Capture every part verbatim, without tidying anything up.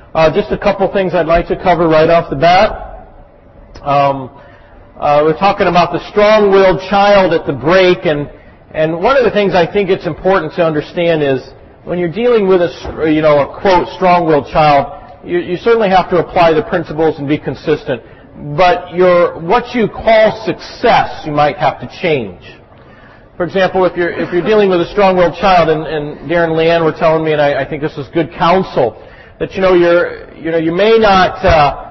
Uh, just a couple things I'd like to cover right off the bat. Um, uh, we're talking about the strong-willed child at the break, and and one of the things I think it's important to understand is when you're dealing with a, you know, a quote strong-willed child, you, you certainly have to apply the principles and be consistent. But your what you call success, you might have to change. For example, if you're if you're dealing with a strong-willed child, and, and Darren and Leanne were telling me, and I, I think this is good counsel, that you know you're you know you may not uh,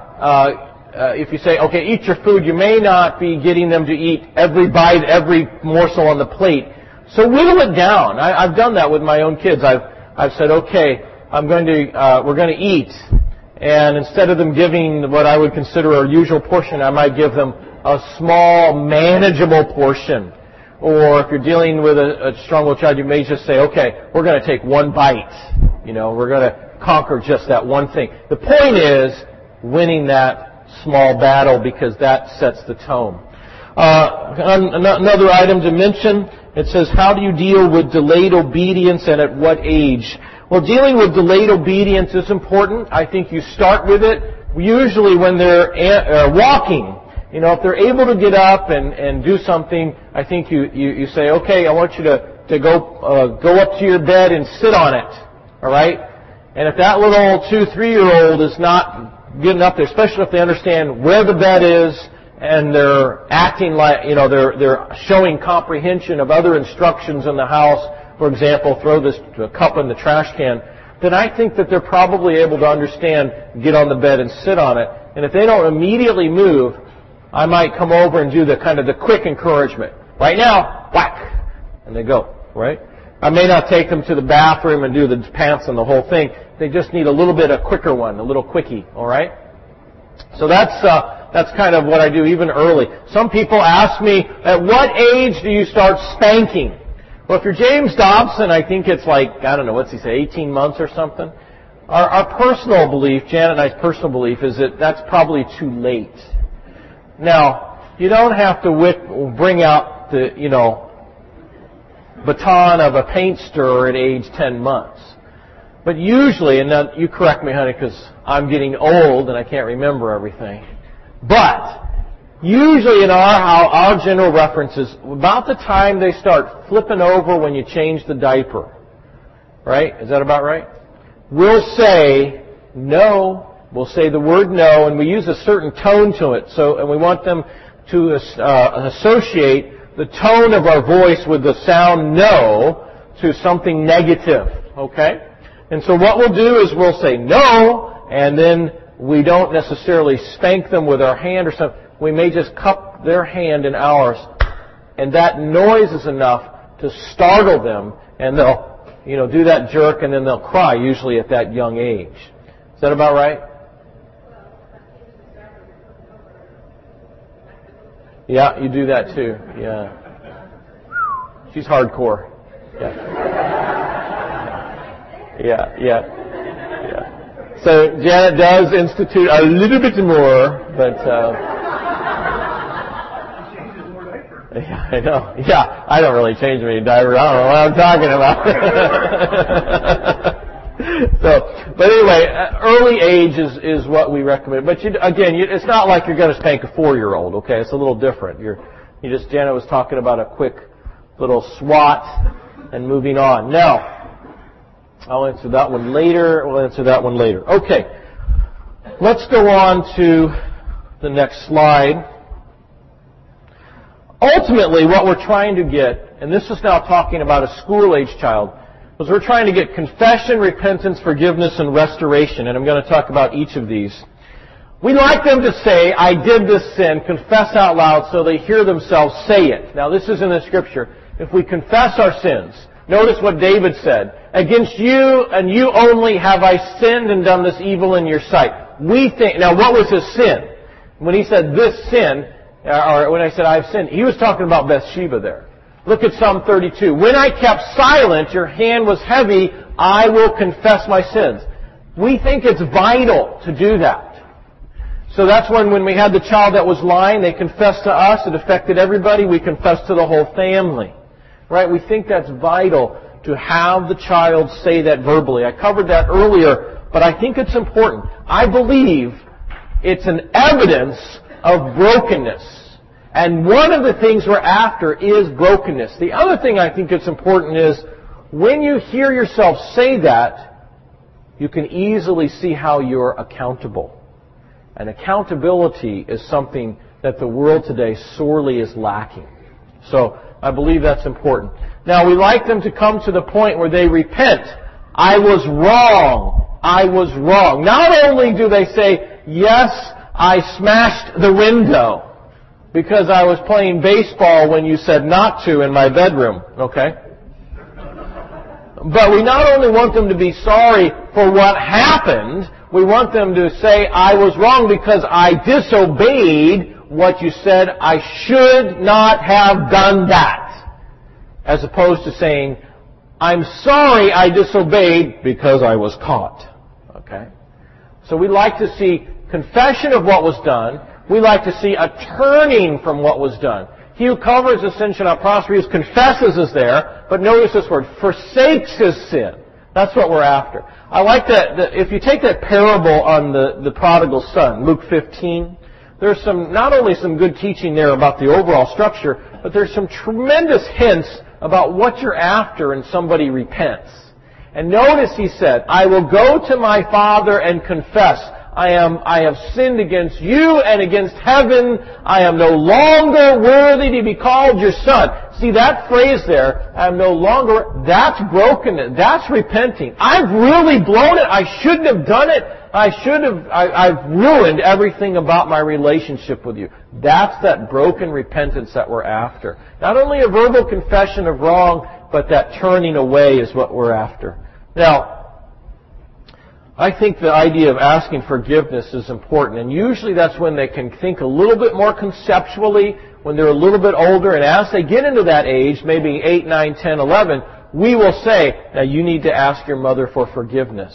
uh, uh, if you say okay, eat your food, you may not be getting them to eat every bite, every morsel on the plate. So whittle it down. I, I've done that with my own kids. I've I've said okay, I'm going to uh, we're going to eat, and instead of them giving what I would consider a usual portion, I might give them a small, manageable portion. Or if you're dealing with a, a strong-willed child, you may just say, okay, we're going to take one bite. You know, we're going to conquer just that one thing. The point is winning that small battle because that sets the tone. Uh, another item to mention, it says, how do you deal with delayed obedience and at what age? Well, dealing with delayed obedience is important. I think you start with it usually when they're uh, walking. You know, if they're able to get up and, and do something, I think you, you, you say, okay, I want you to, to go uh, go up to your bed and sit on it. All right? And if that little two, three-year-old is not getting up there, especially if they understand where the bed is and they're acting like, you know, they're, they're showing comprehension of other instructions in the house, for example, throw this cup in the trash can, then I think that they're probably able to understand, get on the bed and sit on it. And if they don't immediately move, I might come over and do the kind of the quick encouragement. Right now, whack, and they go, right? I may not take them to the bathroom and do the pants and the whole thing. They just need a little bit of quicker one, a little quickie, all right? So that's uh, that's kind of what I do even early. Some people ask me, at what age do you start spanking? Well, if you're James Dobson, I think it's like, I don't know, what's he say, eighteen months or something? Our, our personal belief, Janet and I's personal belief, is that that's probably too late. Now, you don't have to whip, bring out the, you know, baton of a paint stirrer at age ten months. But usually, and now you correct me, honey, because I'm getting old and I can't remember everything. But usually in our our general reference is about the time they start flipping over when you change the diaper. Right? Is that about right? We'll say no. We'll say the word no, and we use a certain tone to it. So, and we want them to uh, associate the tone of our voice with the sound no to something negative. Okay? And so what we'll do is we'll say no, and then we don't necessarily spank them with our hand or something. We may just cup their hand in ours, and that noise is enough to startle them, and they'll, you know, do that jerk, and then they'll cry, usually at that young age. Is that about right? Yeah, you do that too. Yeah. She's hardcore. Yeah. Yeah, yeah, yeah. So Janet does institute a little bit more, but uh, yeah, I know. Yeah, I don't really change many diapers. I don't know what I'm talking about. So, but anyway, early age is is what we recommend. But you, again, you, it's not like you're going to spank a four-year-old. Okay, it's a little different. You're you just Janet was talking about a quick little swat and moving on. Now, I'll answer that one later. We'll answer that one later. Okay. Let's go on to the next slide. Ultimately, what we're trying to get, and this is now talking about a school-age child, is we're trying to get confession, repentance, forgiveness, and restoration. And I'm going to talk about each of these. We like them to say, I did this sin, confess out loud so they hear themselves say it. Now, this is in the Scripture. If we confess our sins, notice what David said. Against you and you only have I sinned and done this evil in your sight. We think, now what was his sin? When he said this sin, or when I said I've sinned, he was talking about Bathsheba there. Look at Psalm thirty-two. When I kept silent, your hand was heavy, I will confess my sins. We think it's vital to do that. So that's when, when we had the child that was lying, they confessed to us, it affected everybody, we confessed to the whole family. Right? We think that's vital to have the child say that verbally. I covered that earlier but I think it's important. I believe it's an evidence of brokenness. And one of the things we're after is brokenness. The other thing I think it's important is when you hear yourself say that, you can easily see how you're accountable. And accountability is something that the world today sorely is lacking. So I believe that's important. Now, we like them to come to the point where they repent. I was wrong. I was wrong. Not only do they say, yes, I smashed the window because I was playing baseball when you said not to in my bedroom, okay? But we not only want them to be sorry for what happened, we want them to say, I was wrong because I disobeyed what you said. I should not have done that. As opposed to saying, I'm sorry I disobeyed because I was caught. Okay? So we like to see confession of what was done. We like to see a turning from what was done. He who covers his sin shall not prosper. He who confesses is there. But notice this word, forsakes his sin. That's what we're after. I like that, that if you take that parable on the, the prodigal son, Luke fifteen, there's some, not only some good teaching there about the overall structure, but there's some tremendous hints about what you're after and somebody repents. And notice he said, I will go to my father and confess. I am, I have sinned against you and against heaven. I am no longer worthy to be called your son. See that phrase there, I am no longer, that's brokenness. That's repenting. I've really blown it. I shouldn't have done it. I should have, I, I've ruined everything about my relationship with you. That's that broken repentance that we're after. Not only a verbal confession of wrong, but that turning away is what we're after. Now, I think the idea of asking forgiveness is important, and usually that's when they can think a little bit more conceptually, when they're a little bit older, and as they get into that age, maybe eight, nine, ten, eleven, we will say, now you need to ask your mother for forgiveness.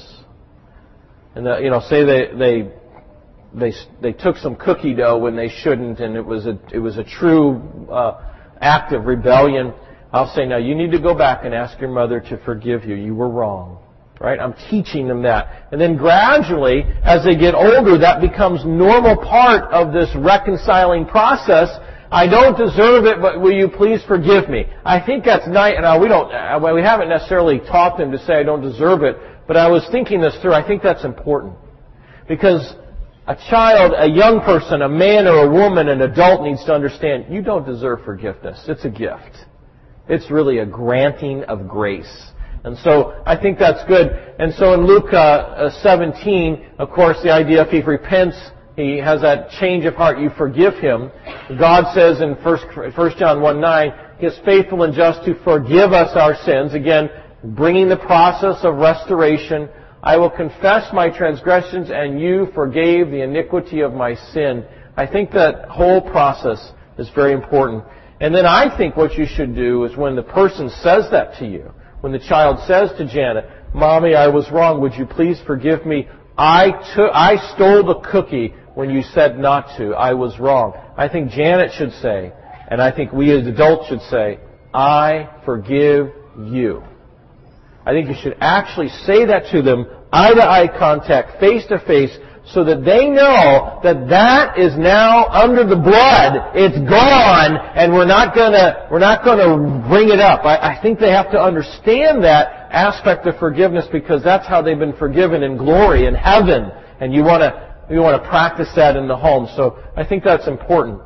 And the, you know, say they they they they took some cookie dough when they shouldn't, and it was a it was a true uh, act of rebellion. I'll say, now you need to go back and ask your mother to forgive you. You were wrong. Right? I'm teaching them that. And then gradually, as they get older, that becomes normal part of this reconciling process. I don't deserve it, but will you please forgive me? I think that's nice. Now, we don't, well, we haven't necessarily taught them to say I don't deserve it, but I was thinking this through. I think that's important. Because a child, a young person, a man or a woman, an adult needs to understand you don't deserve forgiveness. It's a gift. It's really a granting of grace. And so I think that's good. And so in Luke uh, seventeen, of course, the idea if he repents, he has that change of heart, you forgive him. God says in First John one nine, He is faithful and just to forgive us our sins. Again, bringing the process of restoration. I will confess my transgressions, and you forgave the iniquity of my sin. I think that whole process is very important. And then I think what you should do is when the person says that to you, when the child says to Janet, Mommy, I was wrong. Would you please forgive me? I took, I stole the cookie when you said not to. I was wrong. I think Janet should say, and I think we as adults should say, I forgive you. I think you should actually say that to them, eye-to-eye contact, face-to-face, so that they know that that is now under the blood. It's gone, and we're not gonna we're not gonna bring it up. I, I think they have to understand that aspect of forgiveness because that's how they've been forgiven in glory in heaven, and you want to you want to practice that in the home. So I think that's important.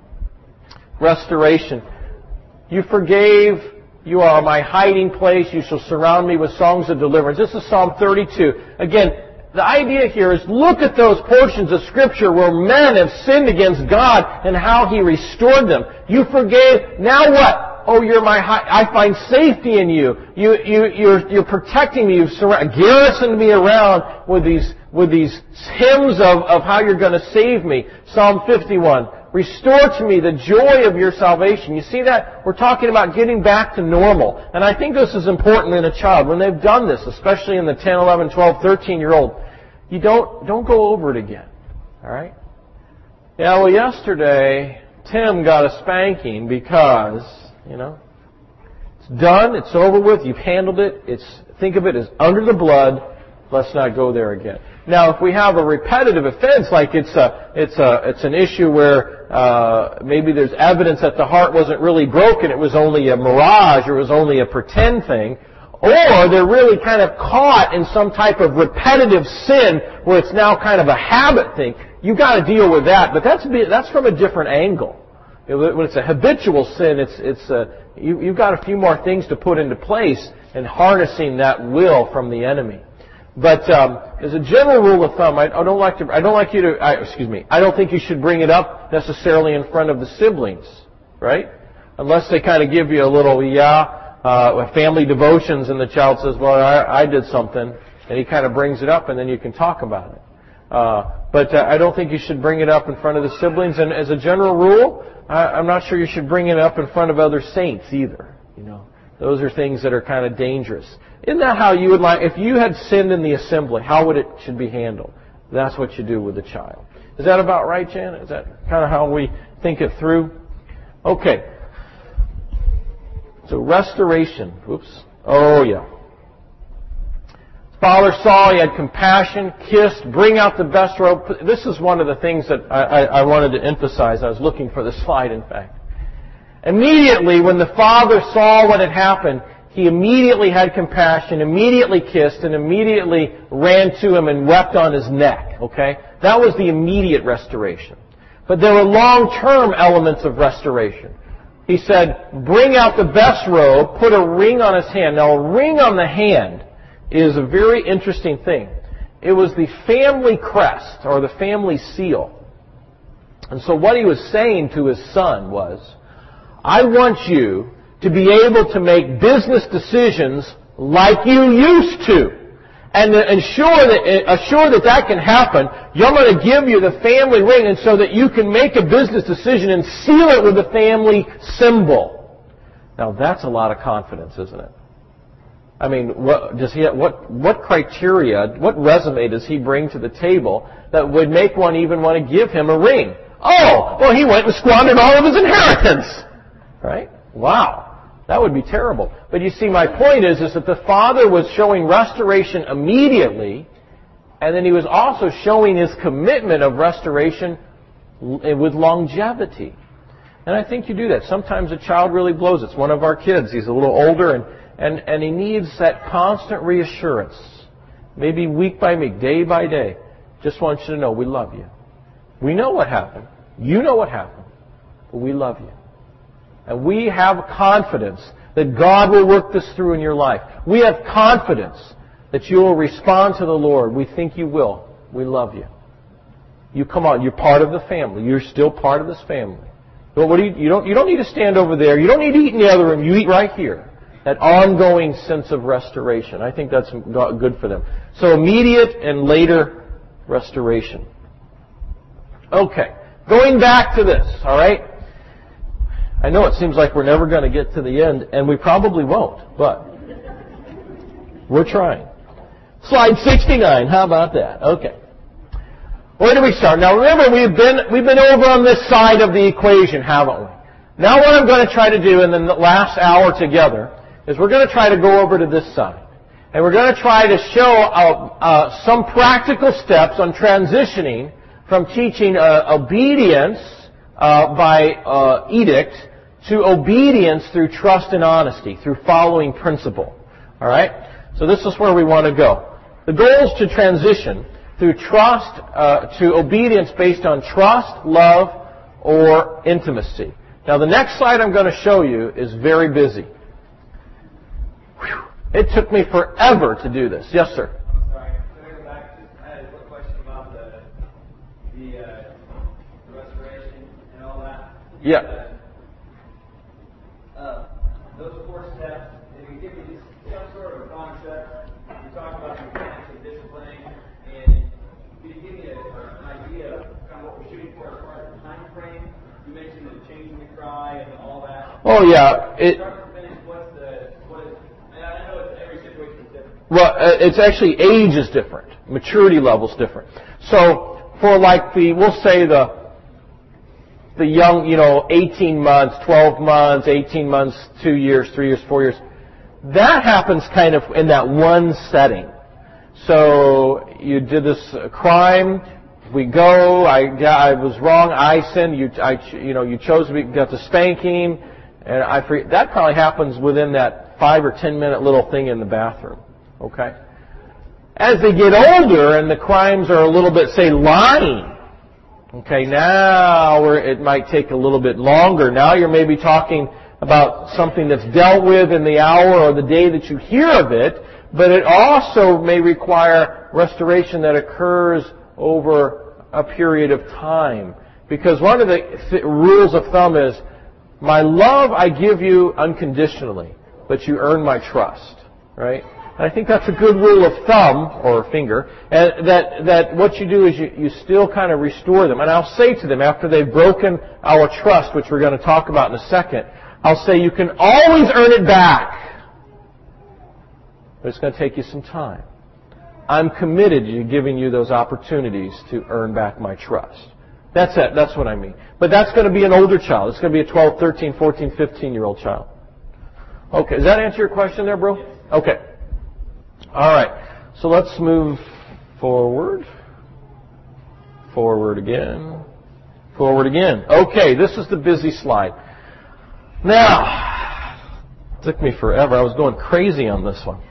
Restoration. You forgave. You are my hiding place. You shall surround me with songs of deliverance. This is Psalm thirty-two. Again, the idea here is look at those portions of Scripture where men have sinned against God and how He restored them. You forgave. Now what? Oh, you're my. I find safety in you. You, you, you're, you're protecting me. You've garrisoned me around with these, with these hymns of, of how you're going to save me. Psalm fifty-one. Restore to me the joy of your salvation. You see that? We're talking about getting back to normal. And I think this is important in a child. When they've done this, especially in the ten, eleven, twelve, thirteen-year-old, you don't, don't go over it again. All right? Yeah, well, yesterday, Tim got a spanking because, you know, it's done, it's over with, you've handled it, it's, think of it as under the blood, Let's not go there again. Now, if we have a repetitive offense, like it's a, it's a, it's an issue where uh, maybe there's evidence that the heart wasn't really broken, it was only a mirage, or it was only a pretend thing, or they're really kind of caught in some type of repetitive sin where it's now kind of a habit thing, you've got to deal with that. But that's that's from a different angle. When it's a habitual sin, it's it's a, you, you've got a few more things to put into place in harnessing that will from the enemy. But um, as a general rule of thumb, I, I don't like to. I don't like you to. I, excuse me. I don't think you should bring it up necessarily in front of the siblings, right? Unless they kind of give you a little, yeah, uh, family devotions, and the child says, "Well, I, I did something," and he kind of brings it up, and then you can talk about it. Uh, but uh, I don't think you should bring it up in front of the siblings. And as a general rule, I, I'm not sure you should bring it up in front of other saints either. You know, those are things that are kind of dangerous. Isn't that how you would like, if you had sinned in the assembly, how would it should be handled? That's what you do with the child. Is that about right, Janet? Is that kind of how we think it through? Okay. So restoration. Oops. Oh, yeah. Father saw, he had compassion, kissed, bring out the best robe. This is one of the things that I, I, I wanted to emphasize. I was looking for the slide, in fact. Immediately, when the father saw what had happened, he immediately had compassion, immediately kissed, and immediately ran to him and wept on his neck. Okay? That was the immediate restoration. But there were long-term elements of restoration. He said, bring out the best robe, put a ring on his hand. Now, a ring on the hand is a very interesting thing. It was the family crest, or the family seal. And so what he was saying to his son was, I want you to be able to make business decisions like you used to. And to ensure that, assure that that can happen, I'm going to give you the family ring, and so that you can make a business decision and seal it with the family symbol. Now that's a lot of confidence, isn't it? I mean, what does he have, what what criteria, what resume does he bring to the table that would make one even want to give him a ring? Oh, well, he went and squandered all of his inheritance. Right? Wow. That would be terrible. But you see, my point is, is that the father was showing restoration immediately, and then he was also showing his commitment of restoration with longevity. And I think you do that. Sometimes a child really blows it. It's one of our kids. He's a little older, and, and, and he needs that constant reassurance. Maybe week by week, day by day. Just want you to know we love you. We know what happened. You know what happened. But we love you. And we have confidence that God will work this through in your life. We have confidence that you will respond to the Lord. We think you will. We love you. You come on. You're part of the family. You're still part of this family. But what do you, you don't, you don't need to stand over there. You don't need to eat in the other room. You eat right here. That ongoing sense of restoration. I think that's good for them. So immediate and later restoration. Okay. Going back to this, all right? I know it seems like we're never going to get to the end, and we probably won't, but we're trying. Slide sixty-nine, how about that? Okay. Where do we start? Now remember, we've been, we've been over on this side of the equation, haven't we? Now what I'm going to try to do in the last hour together is we're going to try to go over to this side. And we're going to try to show uh, uh, some practical steps on transitioning from teaching uh, obedience uh, by uh, edict to obedience through trust and honesty, through following principle. All right? So this is where we want to go. The goal is to transition through trust uh, to obedience based on trust, love, or intimacy. Now the next slide I'm going to show you is very busy. Whew. It took me forever to do this. Yes, sir? I'm sorry. Can I go back? I had a quick question about the, the, uh, the restoration and all that. Yeah. Uh, those four steps, if you give me just some sort of a concept, you talk about the mechanics of disciplining, and can you give me a, an idea of kind of what we're shooting for as far as the time frame? You mentioned the changing the cry and all that. Oh, yeah. It, Start to finish, what's the, what is, I know it's, every situation is different. Well, it's actually, age is different. Maturity level is different. So, for like the, we'll say the, the young, you know, eighteen months, twelve months, eighteen months, two years, three years, four years, that happens kind of in that one setting. So you did this crime. We go. I, I was wrong. I sinned. You, I, you know, you chose to be, got the spanking, and I forget. That probably happens within that five or ten minute little thing in the bathroom. Okay. As they get older and the crimes are a little bit, say, lying. Okay, now we're, it might take a little bit longer. Now you're maybe talking about something that's dealt with in the hour or the day that you hear of it, but it also may require restoration that occurs over a period of time. Because one of the th- rules of thumb is, my love I give you unconditionally, but you earn my trust. Right? And I think that's a good rule of thumb, or finger, and that, that what you do is you, you still kind of restore them. And I'll say to them, after they've broken our trust, which we're going to talk about in a second, I'll say you can always earn it back. But it's going to take you some time. I'm committed to giving you those opportunities to earn back my trust. That's it. That's what I mean. But that's going to be an older child. It's going to be a twelve, thirteen, fourteen, fifteen-year-old child. Okay. Does that answer your question there, bro? Okay. All right, so let's move forward. Forward again. Forward again. Okay, this is the busy slide. Now, it took me forever. I was going crazy on this one.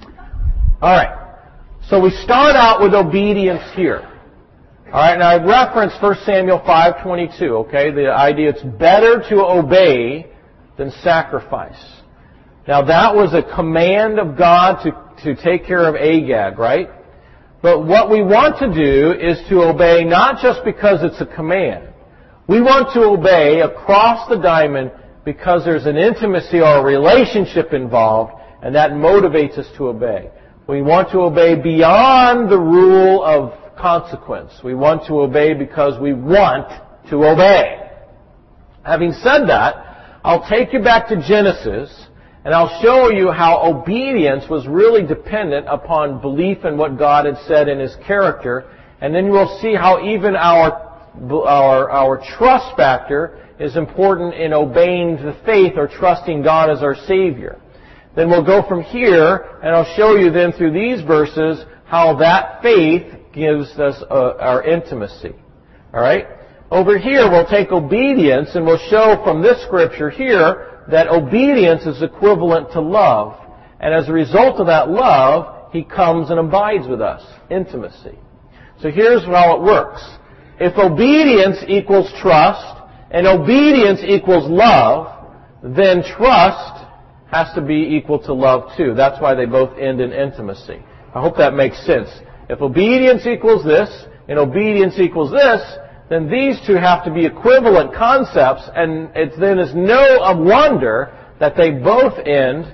All right, so we start out with obedience here. All right, now I referenced First Samuel five twenty-two, okay, the idea it's better to obey than sacrifice. Now that was a command of God to to take care of Agag, right? But what we want to do is to obey not just because it's a command. We want to obey across the diamond because there's an intimacy or a relationship involved, and that motivates us to obey. We want to obey beyond the rule of consequence. We want to obey because we want to obey. Having said that, I'll take you back to Genesis, and I'll show you how obedience was really dependent upon belief in what God had said in His character. And then we'll see how even our, our, our trust factor is important in obeying the faith or trusting God as our Savior. Then we'll go from here, and I'll show you then through these verses how that faith gives us uh, our intimacy. All right? Over here, we'll take obedience, and we'll show from this scripture here that obedience is equivalent to love. And as a result of that love, He comes and abides with us. Intimacy. So here's how it works. If obedience equals trust, and obedience equals love, then trust has to be equal to love too. That's why they both end in intimacy. I hope that makes sense. If obedience equals this, and obedience equals this, then these two have to be equivalent concepts, and it then is no wonder that they both end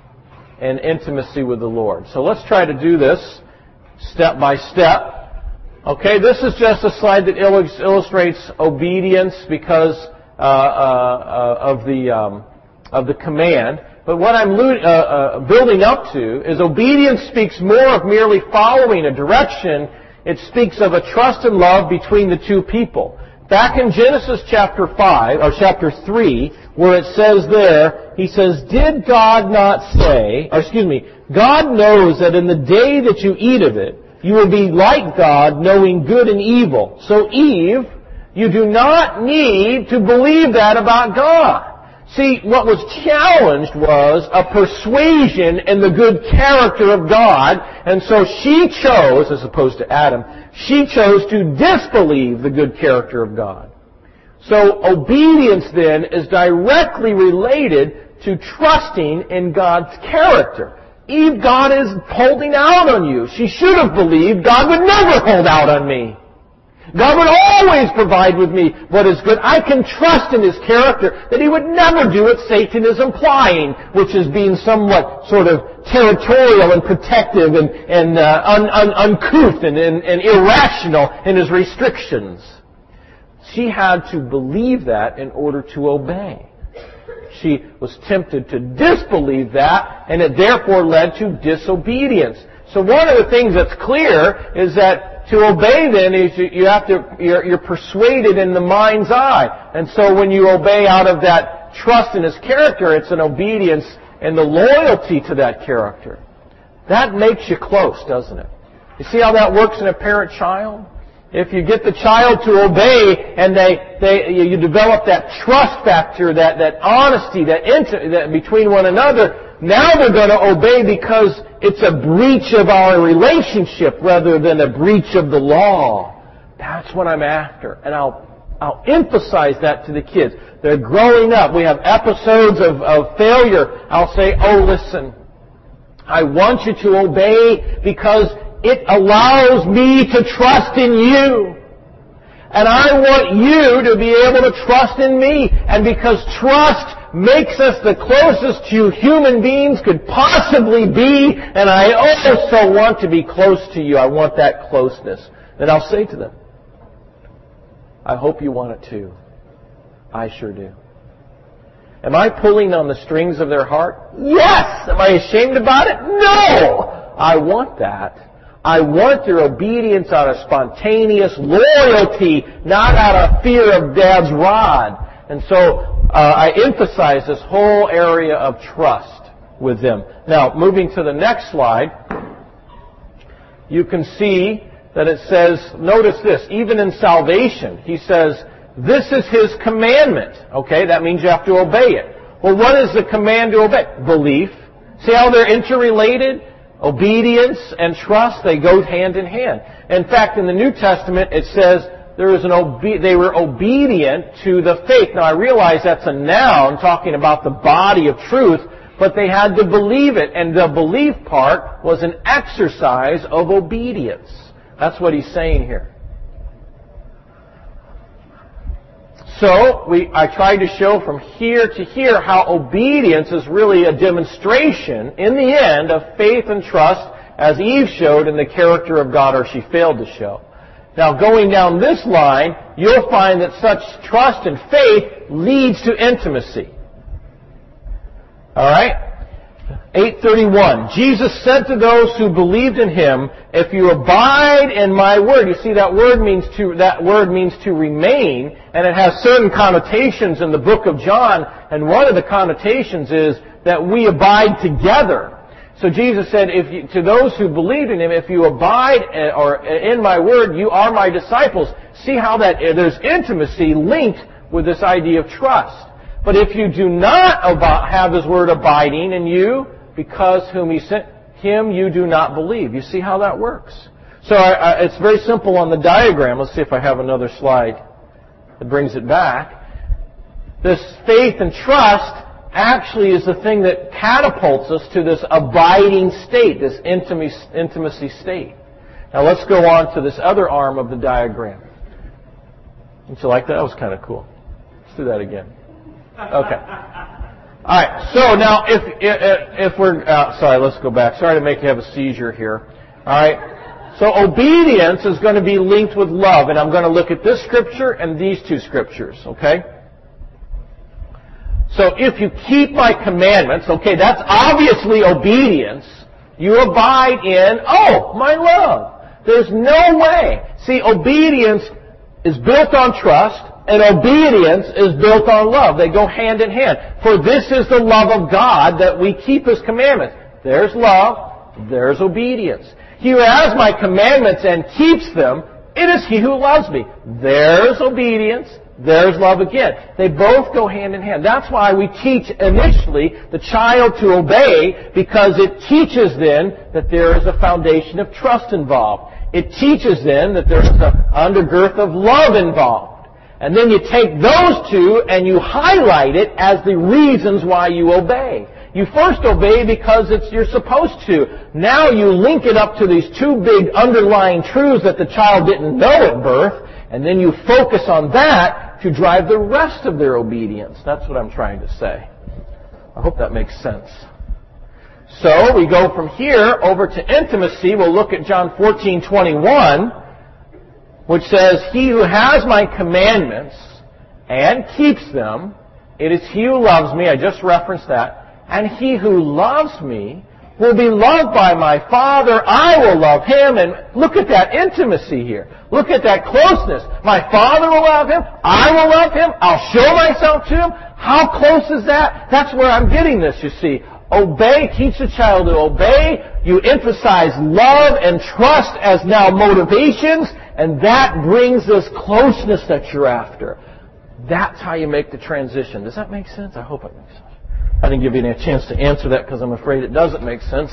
in intimacy with the Lord. So let's try to do this step by step. Okay, this is just a slide that illustrates obedience because uh, uh, of the um, of the command. But what I'm uh, uh, building up to is obedience speaks more of merely following a direction. It speaks of a trust and love between the two people. Back in Genesis chapter five, or chapter three, where it says there, He says, "Did God not say," or excuse me, "God knows that in the day that you eat of it, you will be like God, knowing good and evil." So Eve, you do not need to believe that about God. See, what was challenged was a persuasion in the good character of God, and so she chose, as opposed to Adam, she chose to disbelieve the good character of God. So obedience then is directly related to trusting in God's character. Eve, God is holding out on you. She should have believed God would never hold out on me. God would always provide with me what is good. I can trust in His character that He would never do what Satan is implying, which is being somewhat sort of territorial and protective and, and uh, un, un, uncouth and, and, and irrational in his restrictions. She had to believe that in order to obey. She was tempted to disbelieve that, and it therefore led to disobedience. So one of the things that's clear is that to obey then is you, you have to, you're, you're persuaded in the mind's eye. And so when you obey out of that trust in His character, it's an obedience and the loyalty to that character. That makes you close, doesn't it? You see how that works in a parent-child? If you get the child to obey and they, they, you develop that trust factor, that, that honesty, that, inti- that between one another, now they're going to obey because it's a breach of our relationship rather than a breach of the law. That's what I'm after. And I'll, I'll emphasize that to the kids. They're growing up. We have episodes of, of failure. I'll say, oh, listen, I want you to obey because it allows me to trust in you. And I want you to be able to trust in me. And because trust makes us the closest you human beings could possibly be, and I also want to be close to you. I want that closeness. Then I'll say to them, I hope you want it too. I sure do. Am I pulling on the strings of their heart? Yes! Am I ashamed about it? No! I want that. I want their obedience out of spontaneous loyalty, not out of fear of Dad's rod. And so uh, I emphasize this whole area of trust with them. Now, moving to the next slide, you can see that it says, notice this, even in salvation, he says, this is his commandment. Okay, that means you have to obey it. Well, what is the command to obey? Belief. See how they're interrelated? Obedience and trust, they go hand in hand. In fact, in the New Testament, it says there was an obe- they were obedient to the faith. Now, I realize that's a noun talking about the body of truth, but they had to believe it, and the belief part was an exercise of obedience. That's what he's saying here. So, we, I tried to show from here to here how obedience is really a demonstration, in the end, of faith and trust, as Eve showed in the character of God, or she failed to show. Now, going down this line, you'll find that such trust and faith leads to intimacy. All right? eight thirty-one. Jesus said to those who believed in Him, if you abide in my word, you see that word means to, that word means to remain, and it has certain connotations in the book of John, and one of the connotations is that we abide together. So Jesus said, if you, to those who believed in Him, if you abide in, or in my word, you are my disciples. See how that there's intimacy linked with this idea of trust. But if you do not ab- have His word abiding in you, because whom He sent Him you do not believe. You see how that works? So I, I, it's very simple on the diagram. Let's see if I have another slide that brings it back. This faith and trust actually is the thing that catapults us to this abiding state, this intimacy, intimacy state. Now let's go on to this other arm of the diagram. Don't you like that? That was kind of cool. Let's do that again. Okay. All right. So now, if if, if we're uh, sorry, let's go back. Sorry to make you have a seizure here. All right. So obedience is going to be linked with love, and I'm going to look at this scripture and these two scriptures. Okay. So if you keep my commandments, okay, that's obviously obedience. You abide in, oh, my love. There's no way. See, obedience is built on trust. And obedience is built on love. They go hand in hand. For this is the love of God, that we keep His commandments. There's love. There's obedience. He who has my commandments and keeps them, it is he who loves me. There's obedience. There's love again. They both go hand in hand. That's why we teach initially the child to obey, because it teaches then that there is a foundation of trust involved. It teaches then that there's an undergirth of love involved. And then you take those two and you highlight it as the reasons why you obey. You first obey because it's you're supposed to. Now you link it up to these two big underlying truths that the child didn't know at birth, and then you focus on that to drive the rest of their obedience. That's what I'm trying to say. I hope that makes sense. So we go from here over to intimacy. We'll look at John fourteen twenty-one. Which says, he who has my commandments and keeps them, it is he who loves me, I just referenced that, and he who loves me will be loved by my Father, I will love him, and look at that intimacy here. Look at that closeness. My Father will love him, I will love him, I'll show myself to him. How close is that? That's where I'm getting this, you see. Obey, teach the child to obey. You emphasize love and trust as now motivations, and that brings this closeness that you're after. That's how you make the transition. Does that make sense? I hope it makes sense. I didn't give you any chance to answer that because I'm afraid it doesn't make sense.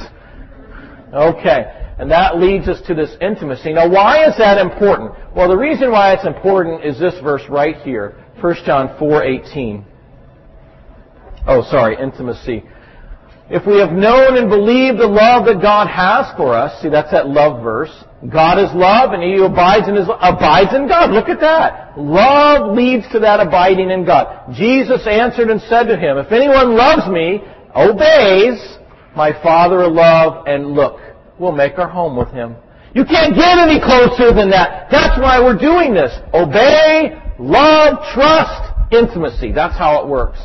Okay. And that leads us to this intimacy. Now, why is that important? Well, the reason why it's important is this verse right here, First John four eighteen. Oh, sorry, intimacy. If we have known and believed the love that God has for us, see, that's that love verse. God is love, and he who abides in his abides in God. Look at that. Love leads to that abiding in God. Jesus answered and said to him, if anyone loves me, obeys, my Father will love, and look, we'll make our home with him. You can't get any closer than that. That's why we're doing this. Obey, love, trust, intimacy. That's how it works.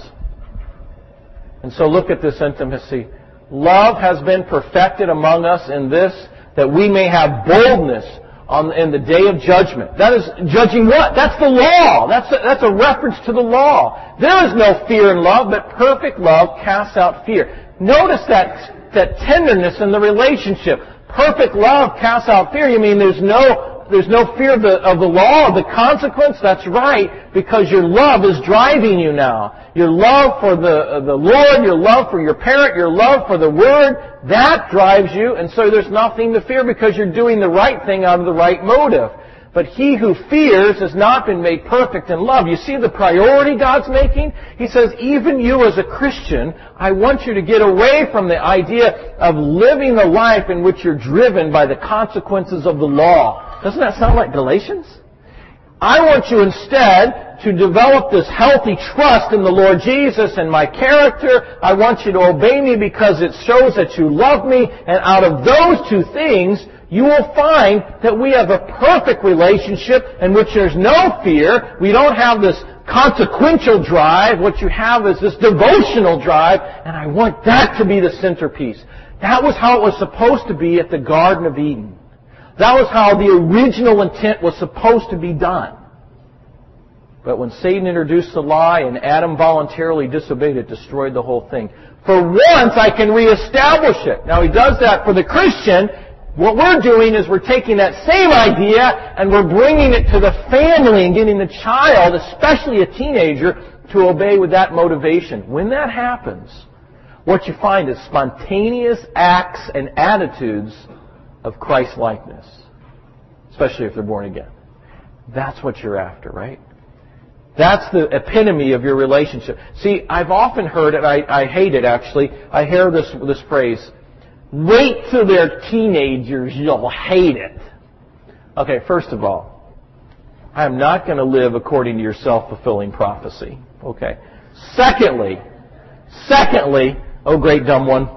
And so look at this intimacy. Love has been perfected among us in this, that we may have boldness on, in the day of judgment. That is judging what? That's the law. That's a, that's a reference to the law. There is no fear in love, but perfect love casts out fear. Notice that, that tenderness in the relationship. Perfect love casts out fear. You mean there's no There's no fear of the, of the law, of the consequence? That's right, because your love is driving you now. Your love for the, the Lord, your love for your parent, your love for the Word, that drives you, and so there's nothing to fear because you're doing the right thing out of the right motive. But he who fears has not been made perfect in love. You see the priority God's making? He says, even you as a Christian, I want you to get away from the idea of living a life in which you're driven by the consequences of the law. Doesn't that sound like Galatians? I want you instead to develop this healthy trust in the Lord Jesus and my character. I want you to obey me because it shows that you love me. And out of those two things, you will find that we have a perfect relationship in which there's no fear. We don't have this consequential drive. What you have is this devotional drive. And I want that to be the centerpiece. That was how it was supposed to be at the Garden of Eden. That was how the original intent was supposed to be done. But when Satan introduced the lie and Adam voluntarily disobeyed, it destroyed the whole thing. For once, I can reestablish it. Now, he does that for the Christian. What we're doing is we're taking that same idea and we're bringing it to the family and getting the child, especially a teenager, to obey with that motivation. When that happens, what you find is spontaneous acts and attitudes of Christ-likeness, especially if they're born again. That's what you're after, right? That's the epitome of your relationship. See, I've often heard it, I, I hate it actually, I hear this, this phrase, wait till they're teenagers, you'll hate it. Okay, first of all, I'm not going to live according to your self-fulfilling prophecy. Okay. Secondly, secondly, oh great dumb one,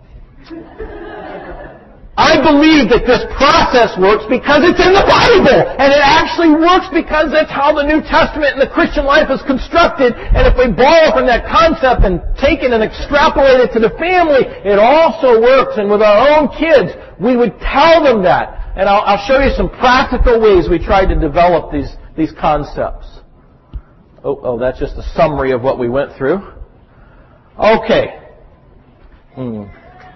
I believe that this process works because it's in the Bible. And it actually works because that's how the New Testament and the Christian life is constructed. And if we borrow from that concept and take it and extrapolate it to the family, it also works. And with our own kids, we would tell them that. And I'll, I'll show you some practical ways we tried to develop these, these concepts. Oh, oh, that's just a summary of what we went through. Okay. Hmm.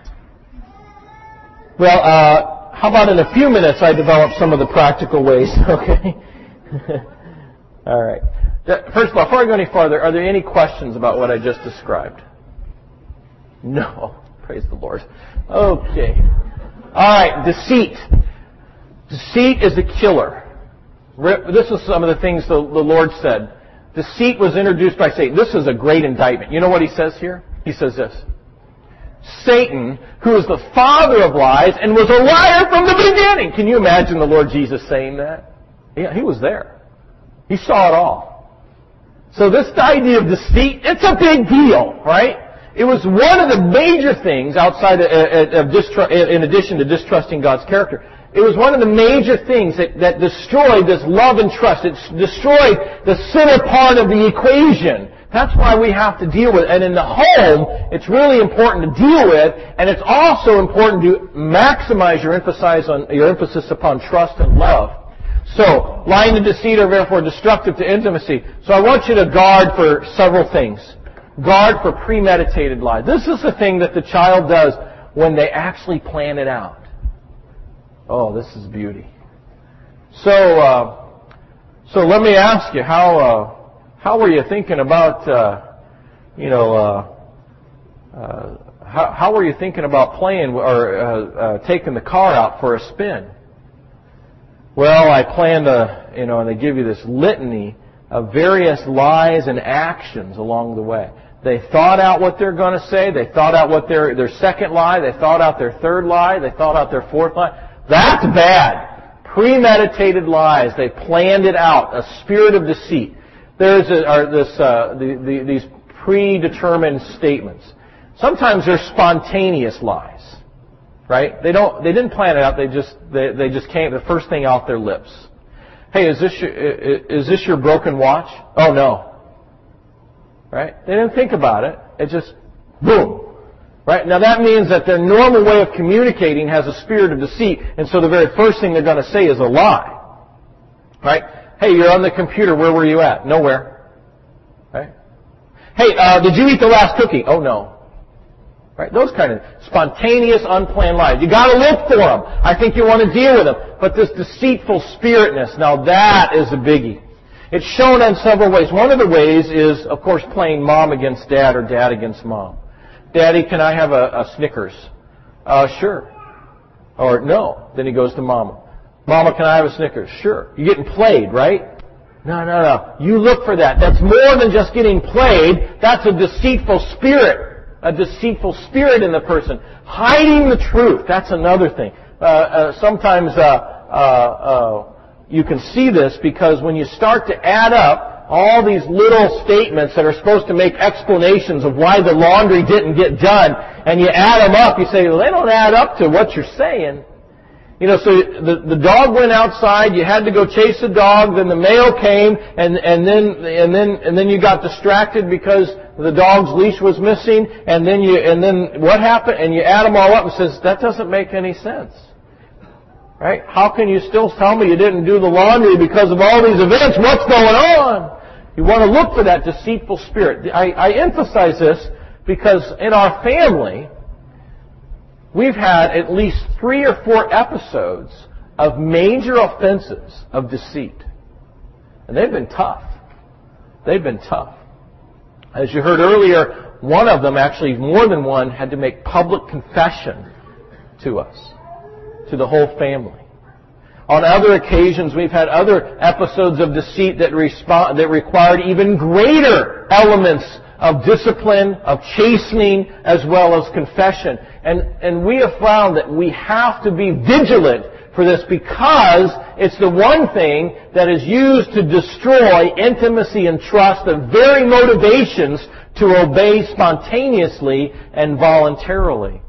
Well, uh, how about in a few minutes I develop some of the practical ways, okay? All right. First of all, before I go any farther, are there any questions about what I just described? No. Praise the Lord. Okay. All right, deceit. Deceit is a killer. This is some of the things the, the Lord said. Deceit was introduced by Satan. This is a great indictment. You know what he says here? He says this. Satan, who is the father of lies and was a liar from the beginning. Can you imagine the Lord Jesus saying that? Yeah, he was there. He saw it all. So this idea of deceit, it's a big deal, right? It was one of the major things outside of, of distru- in addition to distrusting God's character. It was one of the major things that, that destroyed this love and trust. It destroyed the sinner part of the equation. That's why we have to deal with it. And in the home, it's really important to deal with, and it's also important to maximize your emphasis on your emphasis upon trust and love. So, lying and deceit are therefore destructive to intimacy. So I want you to guard for several things. Guard for premeditated lies. This is the thing that the child does when they actually plan it out. Oh, this is beauty. So, uh, so let me ask you, how uh, how were you thinking about, uh, you know, uh, uh, how, how were you thinking about playing or uh, uh, taking the car out for a spin? Well, I planned a, you know, and they give you this litany of various lies and actions along the way. They thought out what they're going to say. They thought out what their their second lie. They thought out their third lie. They thought out their fourth lie. That's bad. Premeditated lies. They planned it out. A spirit of deceit. There's a, or this uh, the, the, these predetermined statements. Sometimes they're spontaneous lies, right? They don't. They didn't plan it out. They just they, they just came the first thing off their lips. Hey, is this your, is this your broken watch? Oh no. Right? They didn't think about it. It just boom. Right? Now that means that their normal way of communicating has a spirit of deceit, and so the very first thing they're going to say is a lie. Right? Hey, you're on the computer. Where were you at? Nowhere. Right? Hey, uh, did you eat the last cookie? Oh no. Right? Those kind of spontaneous, unplanned lies. You got to look for them. I think you want to deal with them. But this deceitful spiritness, now that is a biggie. It's shown in several ways. One of the ways is, of course, playing mom against dad or dad against mom. Daddy, can I have a, a Snickers? Uh, sure. Or no. Then he goes to Mama. Mama, can I have a Snickers? Sure. You're getting played, right? No, no, no. You look for that. That's more than just getting played. That's a deceitful spirit. A deceitful spirit in the person. Hiding the truth. That's another thing. Uh, uh, sometimes uh, uh, uh, you can see this because when you start to add up all these little statements that are supposed to make explanations of why the laundry didn't get done, and you add them up, you say, well, they don't add up to what you're saying. You know, so the, the dog went outside, you had to go chase the dog, then the mail came, and, and then, and then, and then you got distracted because the dog's leash was missing, and then you, and then what happened? And you add them all up and says, that doesn't make any sense. Right? How can you still tell me you didn't do the laundry because of all these events? What's going on? You want to look for that deceitful spirit. I, I emphasize this because in our family, we've had at least three or four episodes of major offenses of deceit. And they've been tough. They've been tough. As you heard earlier, one of them, actually more than one, had to make public confession to us, to the whole family. On other occasions, we've had other episodes of deceit that, resp- that required even greater elements of discipline, of chastening, as well as confession. And, and we have found that we have to be vigilant for this because it's the one thing that is used to destroy intimacy and trust, the very motivations to obey spontaneously and voluntarily.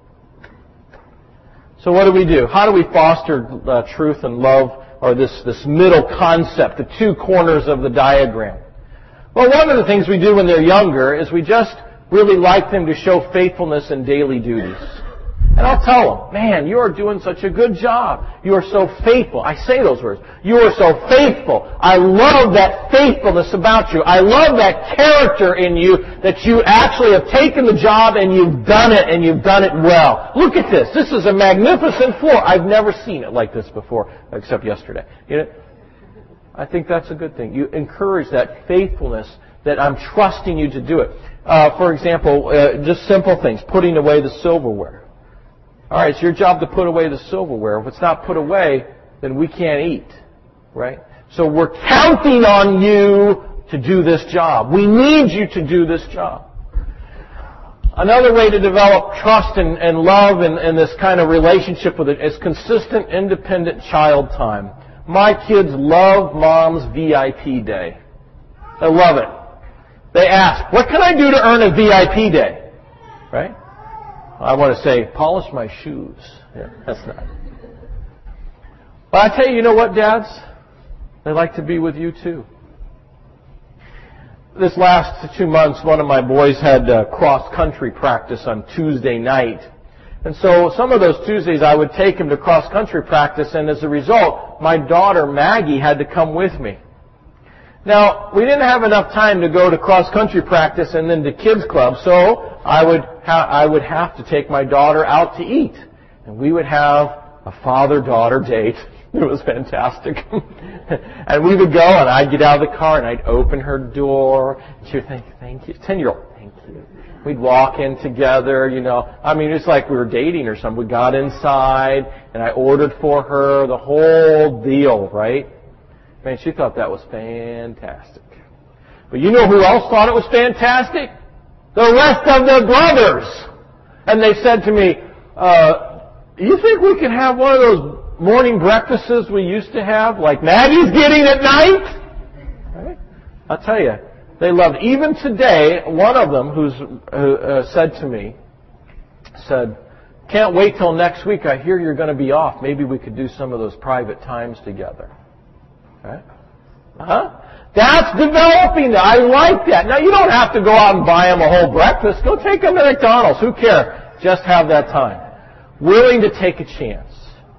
So what do we do? How do we foster uh, truth and love, or this, this middle concept, the two corners of the diagram? Well, one of the things we do when they're younger is we just really like them to show faithfulness in daily duties. And I'll tell them, man, you are doing such a good job. You are so faithful. I say those words. You are so faithful. I love that faithfulness about you. I love that character in you that you actually have taken the job and you've done it and you've done it well. Look at this. This is a magnificent floor. I've never seen it like this before, except yesterday. You know, I think that's a good thing. You encourage that faithfulness that I'm trusting you to do it. Uh, for example, uh, just simple things, putting away the silverware. All right, it's your job to put away the silverware. If it's not put away, then we can't eat, right? So we're counting on you to do this job. We need you to do this job. Another way to develop trust and, and love and, and this kind of relationship with it is consistent, independent child time. My kids love Mom's V I P day. They love it. They ask, what can I do to earn a V I P day? Right? I want to say, polish my shoes. Yeah, that's not. But I tell you, you know what, dads? They like to be with you too. This last two months, one of my boys had uh, cross-country practice on Tuesday night. And so some of those Tuesdays I would take him to cross-country practice, and as a result, my daughter Maggie had to come with me. Now, we didn't have enough time to go to cross-country practice and then to kids club, so I would, ha- I would have to take my daughter out to eat. And we would have a father-daughter date. It was fantastic. And we would go, and I'd get out of the car, and I'd open her door. And she would think, thank you. Ten-year-old, thank you. We'd walk in together, you know. I mean, it's like we were dating or something. We got inside, and I ordered for her the whole deal, right? Man, she thought that was fantastic. But you know who else thought it was fantastic? The rest of the brothers. And they said to me, uh, you think we can have one of those morning breakfasts we used to have, like Maggie's getting at night? Right? I'll tell you, they loved. Even today, one of them who's who, uh, said to me, said, can't wait till next week. I hear you're going to be off. Maybe we could do some of those private times together. Right? Huh? That's developing. I like that. Now, you don't have to go out and buy them a whole breakfast. Go take them to McDonald's. Who cares? Just have that time. Willing to take a chance.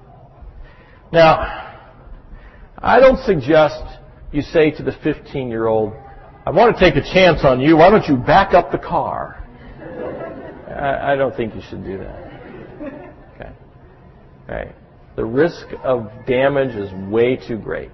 Now, I don't suggest you say to the fifteen-year-old, I want to take a chance on you. Why don't you back up the car? I, I don't think you should do that. Okay. Right. The risk of damage is way too great.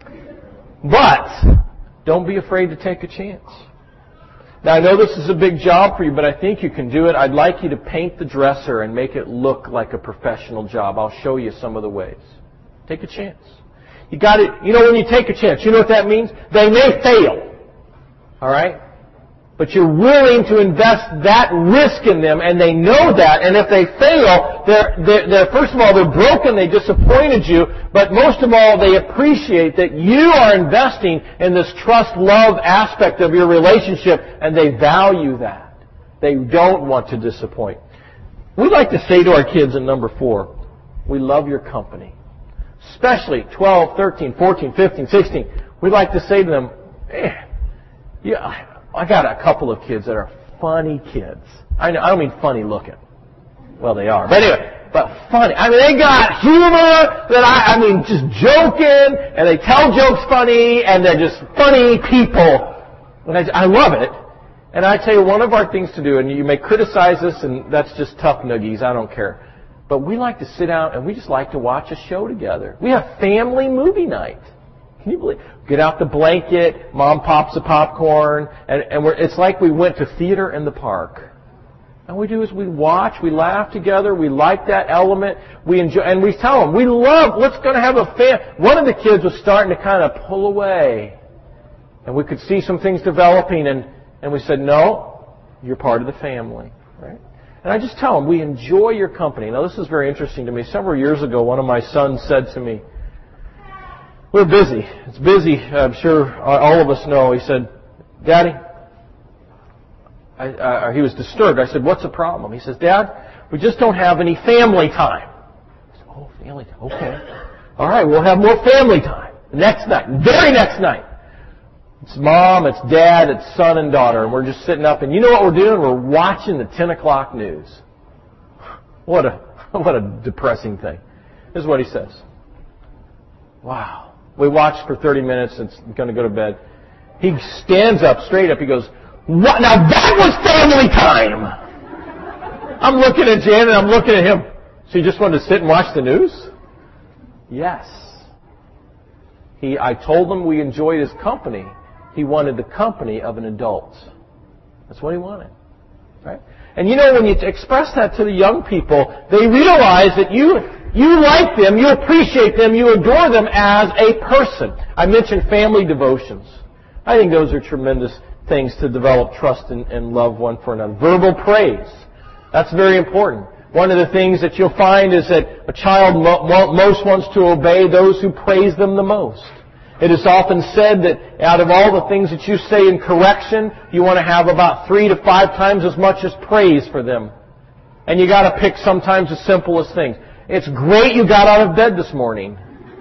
But don't be afraid to take a chance. Now, I know this is a big job for you, but I think you can do it. I'd like you to paint the dresser and make it look like a professional job. I'll show you some of the ways. Take a chance. You got it. You know, when you take a chance, you know what that means? They may fail. All right? But you're willing to invest that risk in them, and they know that. And if they fail, they're, they're, they're first of all, they're broken, they disappointed you, but most of all, they appreciate that you are investing in this trust-love aspect of your relationship, and they value that. They don't want to disappoint. We like to say to our kids in number four, we love your company. Especially twelve, thirteen, fourteen, fifteen, sixteen. We like to say to them, eh, yeah, I got a couple of kids that are funny kids. I know, I don't mean funny looking. Well, they are. But anyway, but funny. I mean, they got humor that I, I mean, just joking, and they tell jokes funny, and they're just funny people. And I, I love it. And I tell you, one of our things to do, and you may criticize us, and that's just tough noogies, I don't care. But we like to sit down, and we just like to watch a show together. We have family movie night. Can you believe? Get out the blanket, Mom pops the popcorn, and, and we're, it's like we went to theater in the park. And what we do is we watch, we laugh together, we like that element, we enjoy, and we tell them, we love, let's go to have a fam. One of the kids was starting to kind of pull away. And we could see some things developing, and, and we said, no, you're part of the family. Right? And I just tell them, we enjoy your company. Now, this is very interesting to me. Several years ago, one of my sons said to me, we're busy. It's busy. I'm sure all of us know. He said, Daddy, I, uh, he was disturbed. I said, what's the problem? He says, Dad, we just don't have any family time. I said, oh, family time. Okay. All right, we'll have more family time. The next night, very next night. It's Mom, it's Dad, it's son and daughter. And we're just sitting up. And you know what we're doing? We're watching the ten o'clock news. What a, what a depressing thing. This is what he says. Wow. We watched for thirty minutes and it's going to go to bed. He stands up, straight up. He goes, what? Now that was family time! I'm looking at Jan and I'm looking at him. So you just wanted to sit and watch the news? Yes. He, I told him we enjoyed his company. He wanted the company of an adult. That's what he wanted. Right? And you know, when you express that to the young people, they realize that you... You like them, you appreciate them, you adore them as a person. I mentioned family devotions. I think those are tremendous things to develop trust and, and love one for another. Verbal praise. That's very important. One of the things that you'll find is that a child mo- mo- most wants to obey those who praise them the most. It is often said that out of all the things that you say in correction, you want to have about three to five times as much as praise for them. And you got to pick sometimes the simplest things. It's great you got out of bed this morning.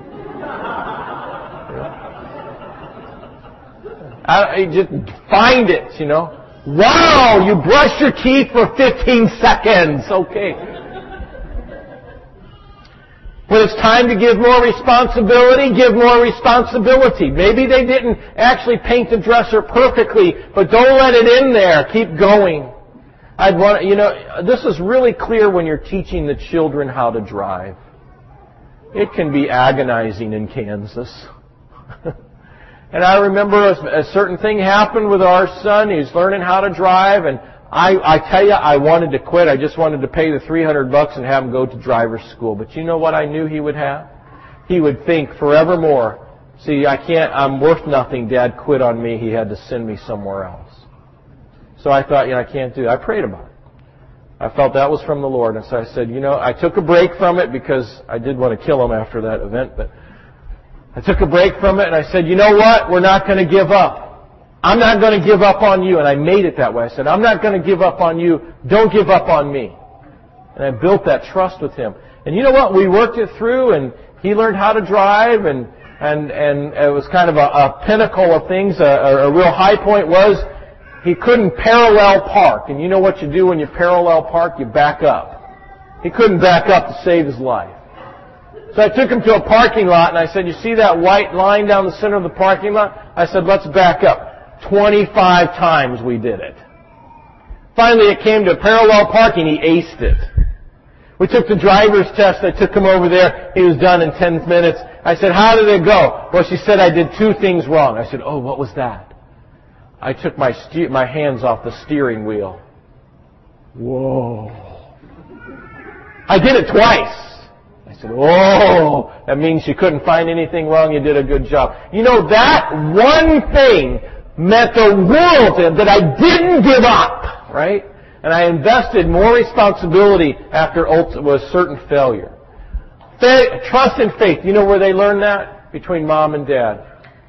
I, just find it, you know. Wow, you brushed your teeth for fifteen seconds. Okay. When it's time to give more responsibility, give more responsibility. Maybe they didn't actually paint the dresser perfectly, but don't let it in there. Keep going. I'd want, you know, this is really clear when you're teaching the children how to drive. It can be agonizing in Kansas. And I remember a, a certain thing happened with our son. He was learning how to drive, and I, I tell you, I wanted to quit. I just wanted to pay the three hundred bucks and have him go to driver's school. But you know what I knew he would have? He would think forevermore, see, I can't, I'm worth nothing. Dad quit on me. He had to send me somewhere else. So I thought, you know, I can't do it. I prayed about it. I felt that was from the Lord. And so I said, you know, I took a break from it because I did want to kill him after that event. But I took a break from it and I said, you know what? We're not going to give up. I'm not going to give up on you. And I made it that way. I said, I'm not going to give up on you. Don't give up on me. And I built that trust with him. And you know what? We worked it through, and he learned how to drive, and and and it was kind of a, a pinnacle of things. A, a, a real high point was he couldn't parallel park. And you know what you do when you parallel park? You back up. He couldn't back up to save his life. So I took him to a parking lot, and I said, you see that white line down the center of the parking lot? I said, let's back up. twenty-five times we did it. Finally, it came to parallel parking. He aced it. We took the driver's test. I took him over there. He was done in ten minutes. I said, how did it go? Well, she said I did two things wrong. I said, oh, what was that? I took my ste- my hands off the steering wheel. Whoa. I did it twice. I said, oh, that means you couldn't find anything wrong. You did a good job. You know, that one thing meant the world to him, that I didn't give up, right? And I invested more responsibility after was certain failure. Faith, trust and faith. You know where they learned that? Between mom and dad.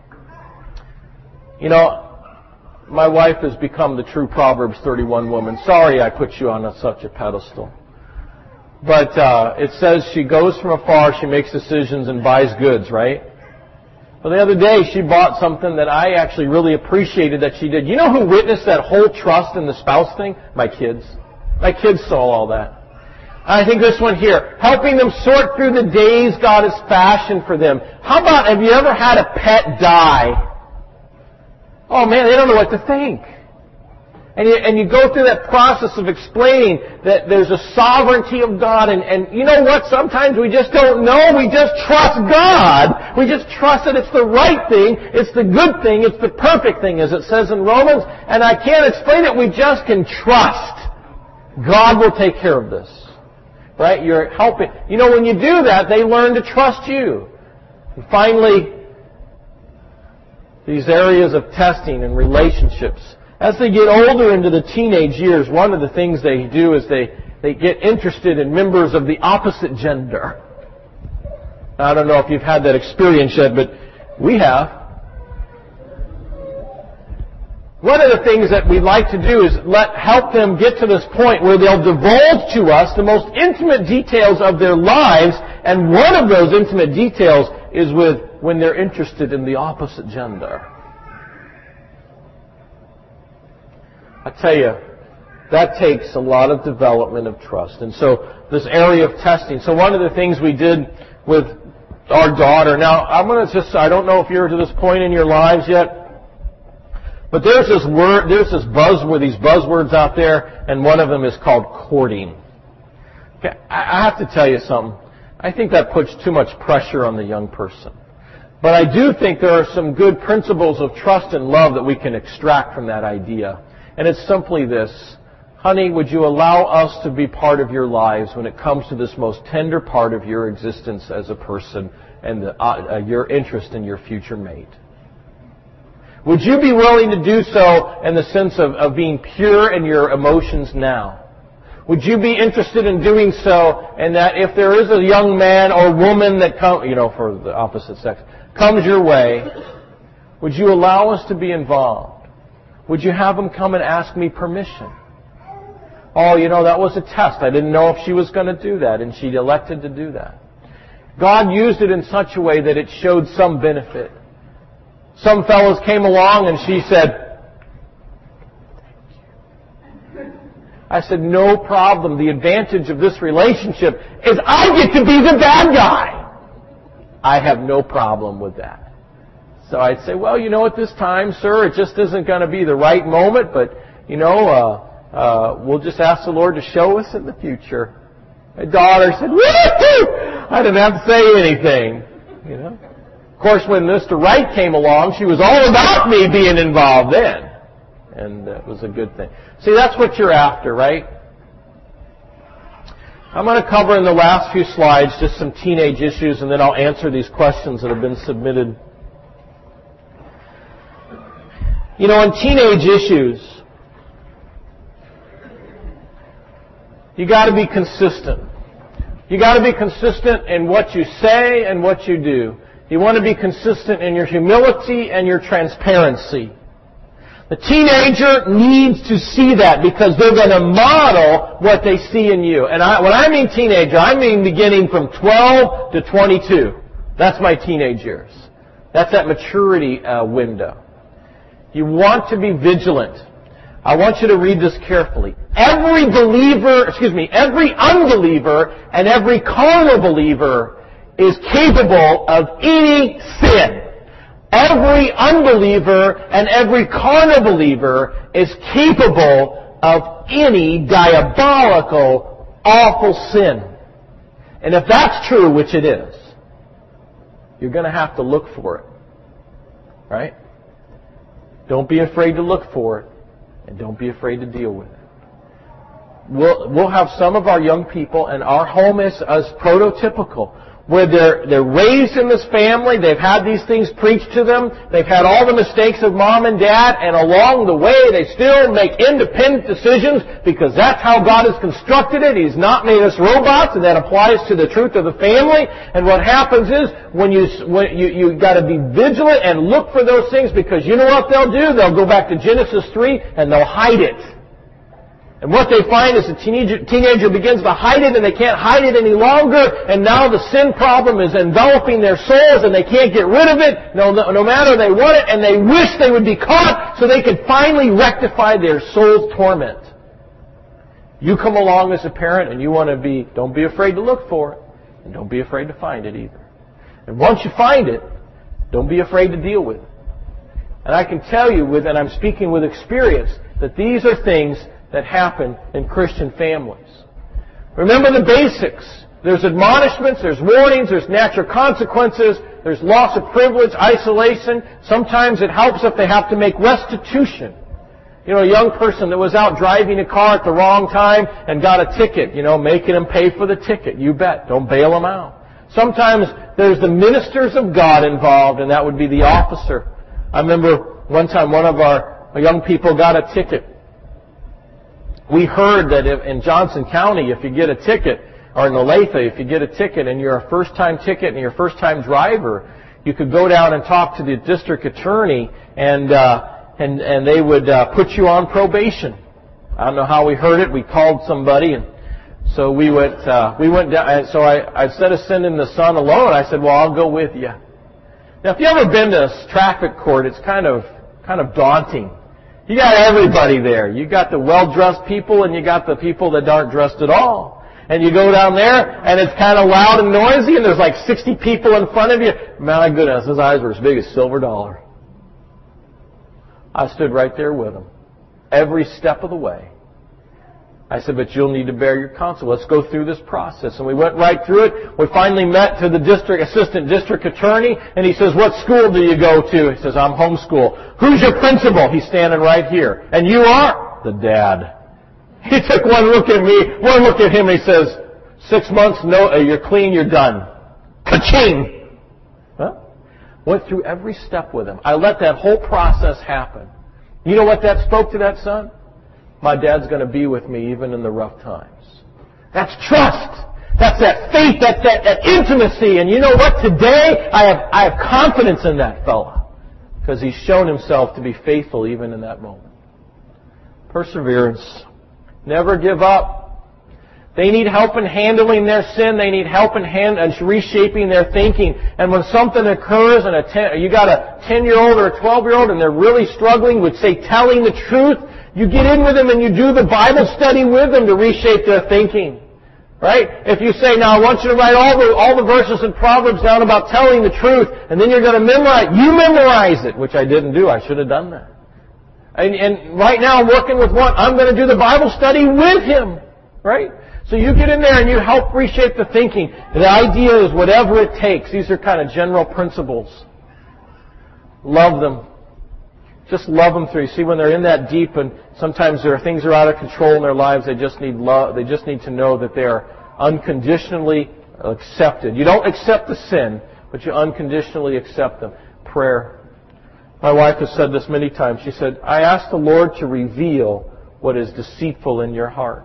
You know, my wife has become the true Proverbs thirty-one woman. Sorry I put you on a, such a pedestal. But uh, it says she goes from afar, she makes decisions and buys goods, right? Well, the other day she bought something that I actually really appreciated that she did. You know who witnessed that whole trust in the spouse thing? My kids. My kids saw all that. I think this one here, helping them sort through the days God has fashioned for them. How about, have you ever had a pet die? Oh man, they don't know what to think. And you, and you go through that process of explaining that there's a sovereignty of God. And, and you know what? Sometimes we just don't know. We just trust God. We just trust that it's the right thing. It's the good thing. It's the perfect thing, as it says in Romans. And I can't explain it. We just can trust. God will take care of this. Right? You're helping. You know, when you do that, they learn to trust you. And finally, these areas of testing and relationships. As they get older into the teenage years, one of the things they do is they, they get interested in members of the opposite gender. I don't know if you've had that experience yet, but we have. One of the things that we like to do is let help them get to this point where they'll divulge to us the most intimate details of their lives, and one of those intimate details is with when they're interested in the opposite gender. I tell you, that takes a lot of development of trust. And so this area of testing. So one of the things we did with our daughter. Now, I'm going to just, I don't know if you're to this point in your lives yet, but there's this word, there's this buzzword, these buzzwords out there, and one of them is called courting. Okay, I have to tell you something. I think that puts too much pressure on the young person. But I do think there are some good principles of trust and love that we can extract from that idea. And it's simply this. Honey, would you allow us to be part of your lives when it comes to this most tender part of your existence as a person and the, uh, uh, your interest in your future mate? Would you be willing to do so in the sense of, of being pure in your emotions now? Would you be interested in doing so, and that if there is a young man or woman that comes, you know, for the opposite sex, comes your way, would you allow us to be involved? Would you have them come and ask me permission? Oh, you know, that was a test. I didn't know if she was going to do that, and she elected to do that. God used it in such a way that it showed some benefit. Some fellows came along and she said, I said, no problem. The advantage of this relationship is I get to be the bad guy. I have no problem with that. So I'd say, well, you know, at this time, sir, it just isn't going to be the right moment, but, you know, uh, uh, we'll just ask the Lord to show us in the future. My daughter said, woo-hoo! I didn't have to say anything, you know. Of course, when Mister Wright came along, she was all about me being involved then. And it was a good thing. See, that's what you're after, right? I'm going to cover in the last few slides just some teenage issues, and then I'll answer these questions that have been submitted. You know, in teenage issues, you got to be consistent. You got to be consistent in what you say and what you do. You want to be consistent in your humility and your transparency. The teenager needs to see that because they're going to model what they see in you. And I, when I mean teenager, I mean beginning from twelve to twenty-two. That's my teenage years. That's that maturity uh, window. You want to be vigilant. I want you to read this carefully. Every believer, excuse me, every unbeliever and every carnal believer is capable of any sin. Every unbeliever and every carnal believer is capable of any diabolical, awful sin. And if that's true, which it is, you're going to have to look for it. Right? Don't be afraid to look for it, and don't be afraid to deal with it. We'll, we'll have some of our young people, and our home is as prototypical, where they're, they're raised in this family, they've had these things preached to them, they've had all the mistakes of mom and dad, and along the way they still make independent decisions because that's how God has constructed it. He's not made us robots, and that applies to the truth of the family. And what happens is, when you, when you, you got to be vigilant and look for those things, because you know what they'll do? They'll go back to Genesis three and they'll hide it. And what they find is the teenager, teenager begins to hide it, and they can't hide it any longer, and now the sin problem is enveloping their souls, and they can't get rid of it, no, no, no matter they want it, and they wish they would be caught so they could finally rectify their soul's torment. You come along as a parent, and you want to be, don't be afraid to look for it, and don't be afraid to find it either. And once you find it, don't be afraid to deal with it. And I can tell you, with, and I'm speaking with experience, that these are things that happen in Christian families. Remember the basics. There's admonishments, there's warnings, there's natural consequences, there's loss of privilege, isolation. Sometimes it helps if they have to make restitution. You know, a young person that was out driving a car at the wrong time and got a ticket, you know, making them pay for the ticket. You bet. Don't bail them out. Sometimes there's the ministers of God involved, and that would be the officer. I remember one time one of our young people got a ticket. We heard that if, in Johnson County, if you get a ticket, or in Olathe, if you get a ticket and you're a first-time ticket and you're a first-time driver, you could go down and talk to the district attorney, and uh, and and they would uh, put you on probation. I don't know how we heard it. We called somebody, and so we went. Uh, we went down. And so I, instead of sending the son alone, I said, "Well, I'll go with you." Now, if you ever been to traffic court, it's kind of kind of daunting. You got everybody there. You got the well-dressed people, and you got the people that aren't dressed at all. And you go down there, and it's kind of loud and noisy, and there's like sixty people in front of you. My goodness, his eyes were as big as silver dollar. I stood right there with him, every step of the way. I said, but you'll need to bear your counsel. Let's go through this process. And we went right through it. We finally met to the district assistant district attorney, and he says, what school do you go to? He says, I'm homeschool. Who's your principal? He's standing right here. And you are? The dad. He took one look at me, one look at him, and he says, six months, no, uh, you're clean, you're done. Ka-ching! Huh? Went through every step with him. I let that whole process happen. You know what that spoke to that son? My dad's going to be with me even in the rough times. That's trust. That's that faith. That's that, that intimacy. And you know what? Today, I have, I have confidence in that fella. Because he's shown himself to be faithful even in that moment. Perseverance. Never give up. They need help in handling their sin. They need help in hand, and reshaping their thinking. And when something occurs, and a ten, you got a ten-year-old or a twelve-year-old, and they're really struggling with, say, telling the truth, You get in with them and you do the Bible study with them to reshape their thinking. Right? If you say, now I want you to write all the, all the verses in Proverbs down about telling the truth, and then you're going to memorize, you memorize it, which I didn't do. I should have done that. And, and right now I'm working with one. I'm going to do the Bible study with him. Right? So you get in there and you help reshape the thinking. The idea is whatever it takes. These are kind of general principles. Love them. Just love them through. You see, when they're in that deep, and sometimes there are things that are out of control in their lives, they just need love. They just need to know that they are unconditionally accepted. You don't accept the sin, but you unconditionally accept them. Prayer. My wife has said this many times. She said, I ask the Lord to reveal what is deceitful in your heart.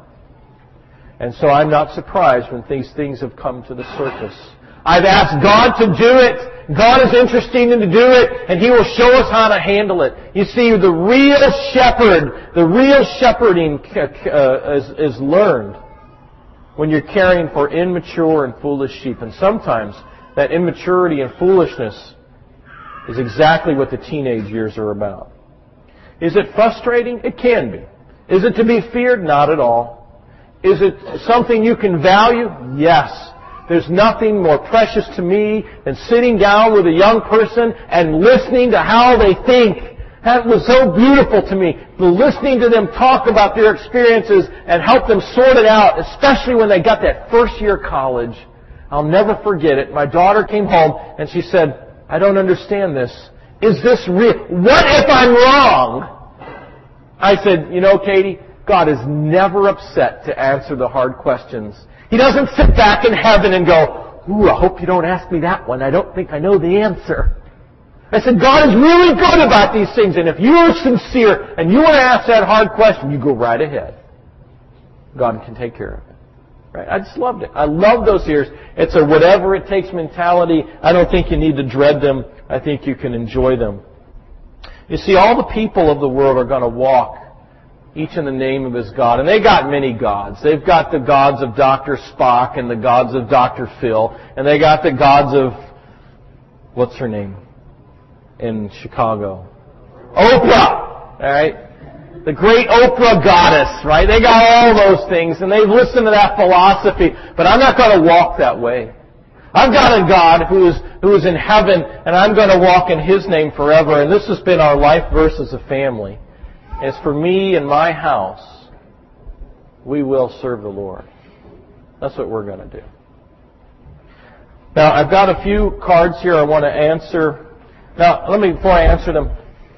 And so I'm not surprised when these things have come to the surface. I've asked God to do it. God is interested in to do it, and He will show us how to handle it. You see, the real shepherd, the real shepherding uh, is, is learned when you're caring for immature and foolish sheep. And sometimes that immaturity and foolishness is exactly what the teenage years are about. Is it frustrating? It can be. Is it to be feared? Not at all. Is it something you can value? Yes. There's nothing more precious to me than sitting down with a young person and listening to how they think. That was so beautiful to me. Listening to them talk about their experiences and help them sort it out, especially when they got that first year of college. I'll never forget it. My daughter came home and she said, I don't understand this. Is this real? What if I'm wrong? I said, you know, Katie, God is never upset to answer the hard questions. He doesn't sit back in heaven and go, ooh, I hope you don't ask me that one. I don't think I know the answer. I said, God is really good about these things. And if you are sincere and you want to ask that hard question, you go right ahead. God can take care of it. Right? I just loved it. I love those years. It's a whatever it takes mentality. I don't think you need to dread them. I think you can enjoy them. You see, all the people of the world are going to walk each in the name of his God. And they got many gods. They've got the gods of Doctor Spock and the gods of Doctor Phil. And they got the gods of, what's her name in Chicago? Oprah! Alright? The great Oprah goddess, right? They got all those things and they've listened to that philosophy. But I'm not going to walk that way. I've got a God who is, who is in heaven and I'm going to walk in His name forever. And this has been our life verse as a family. As for me and my house, we will serve the Lord. That's what we're going to do. Now, I've got a few cards here I want to answer. Now, let me, before I answer them,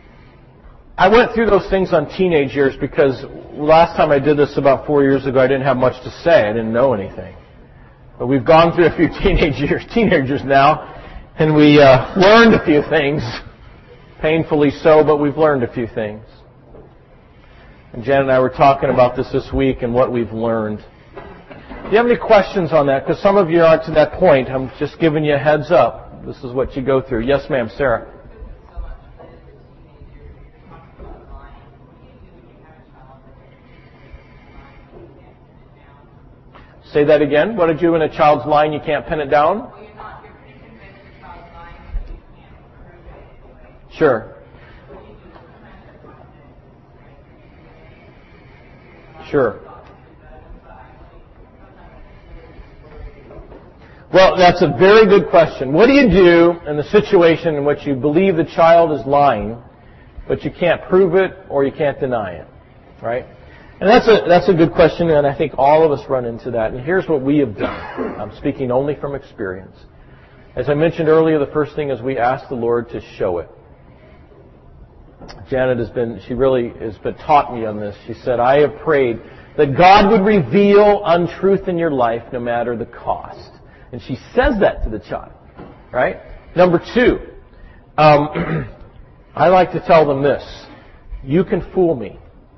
I went through those things on teenage years because last time I did this about four years ago, I didn't have much to say. I didn't know anything. But we've gone through a few teenage years, teenagers now, and we uh, learned a few things. Painfully so, but we've learned a few things. And Jan and I were talking about this this week and what we've learned. Do you have any questions on that? Because some of you aren't to that point. I'm just giving you a heads up. This is what you go through. Yes, ma'am, Sarah. Say that again. What did you do in a child's line? You can't pin it down? Sure. Sure. Well, that's a very good question. What do you do in the situation in which you believe the child is lying, but you can't prove it or you can't deny it? Right? And that's a, that's a good question, and I think all of us run into that. And here's what we have done. I'm speaking only from experience. As I mentioned earlier, the first thing is we ask the Lord to show it. Janet has been, she really has been taught me on this. She said, I have prayed that God would reveal untruth in your life no matter the cost. And she says that to the child. Right? Number two, um, I like to tell them this. You can fool me.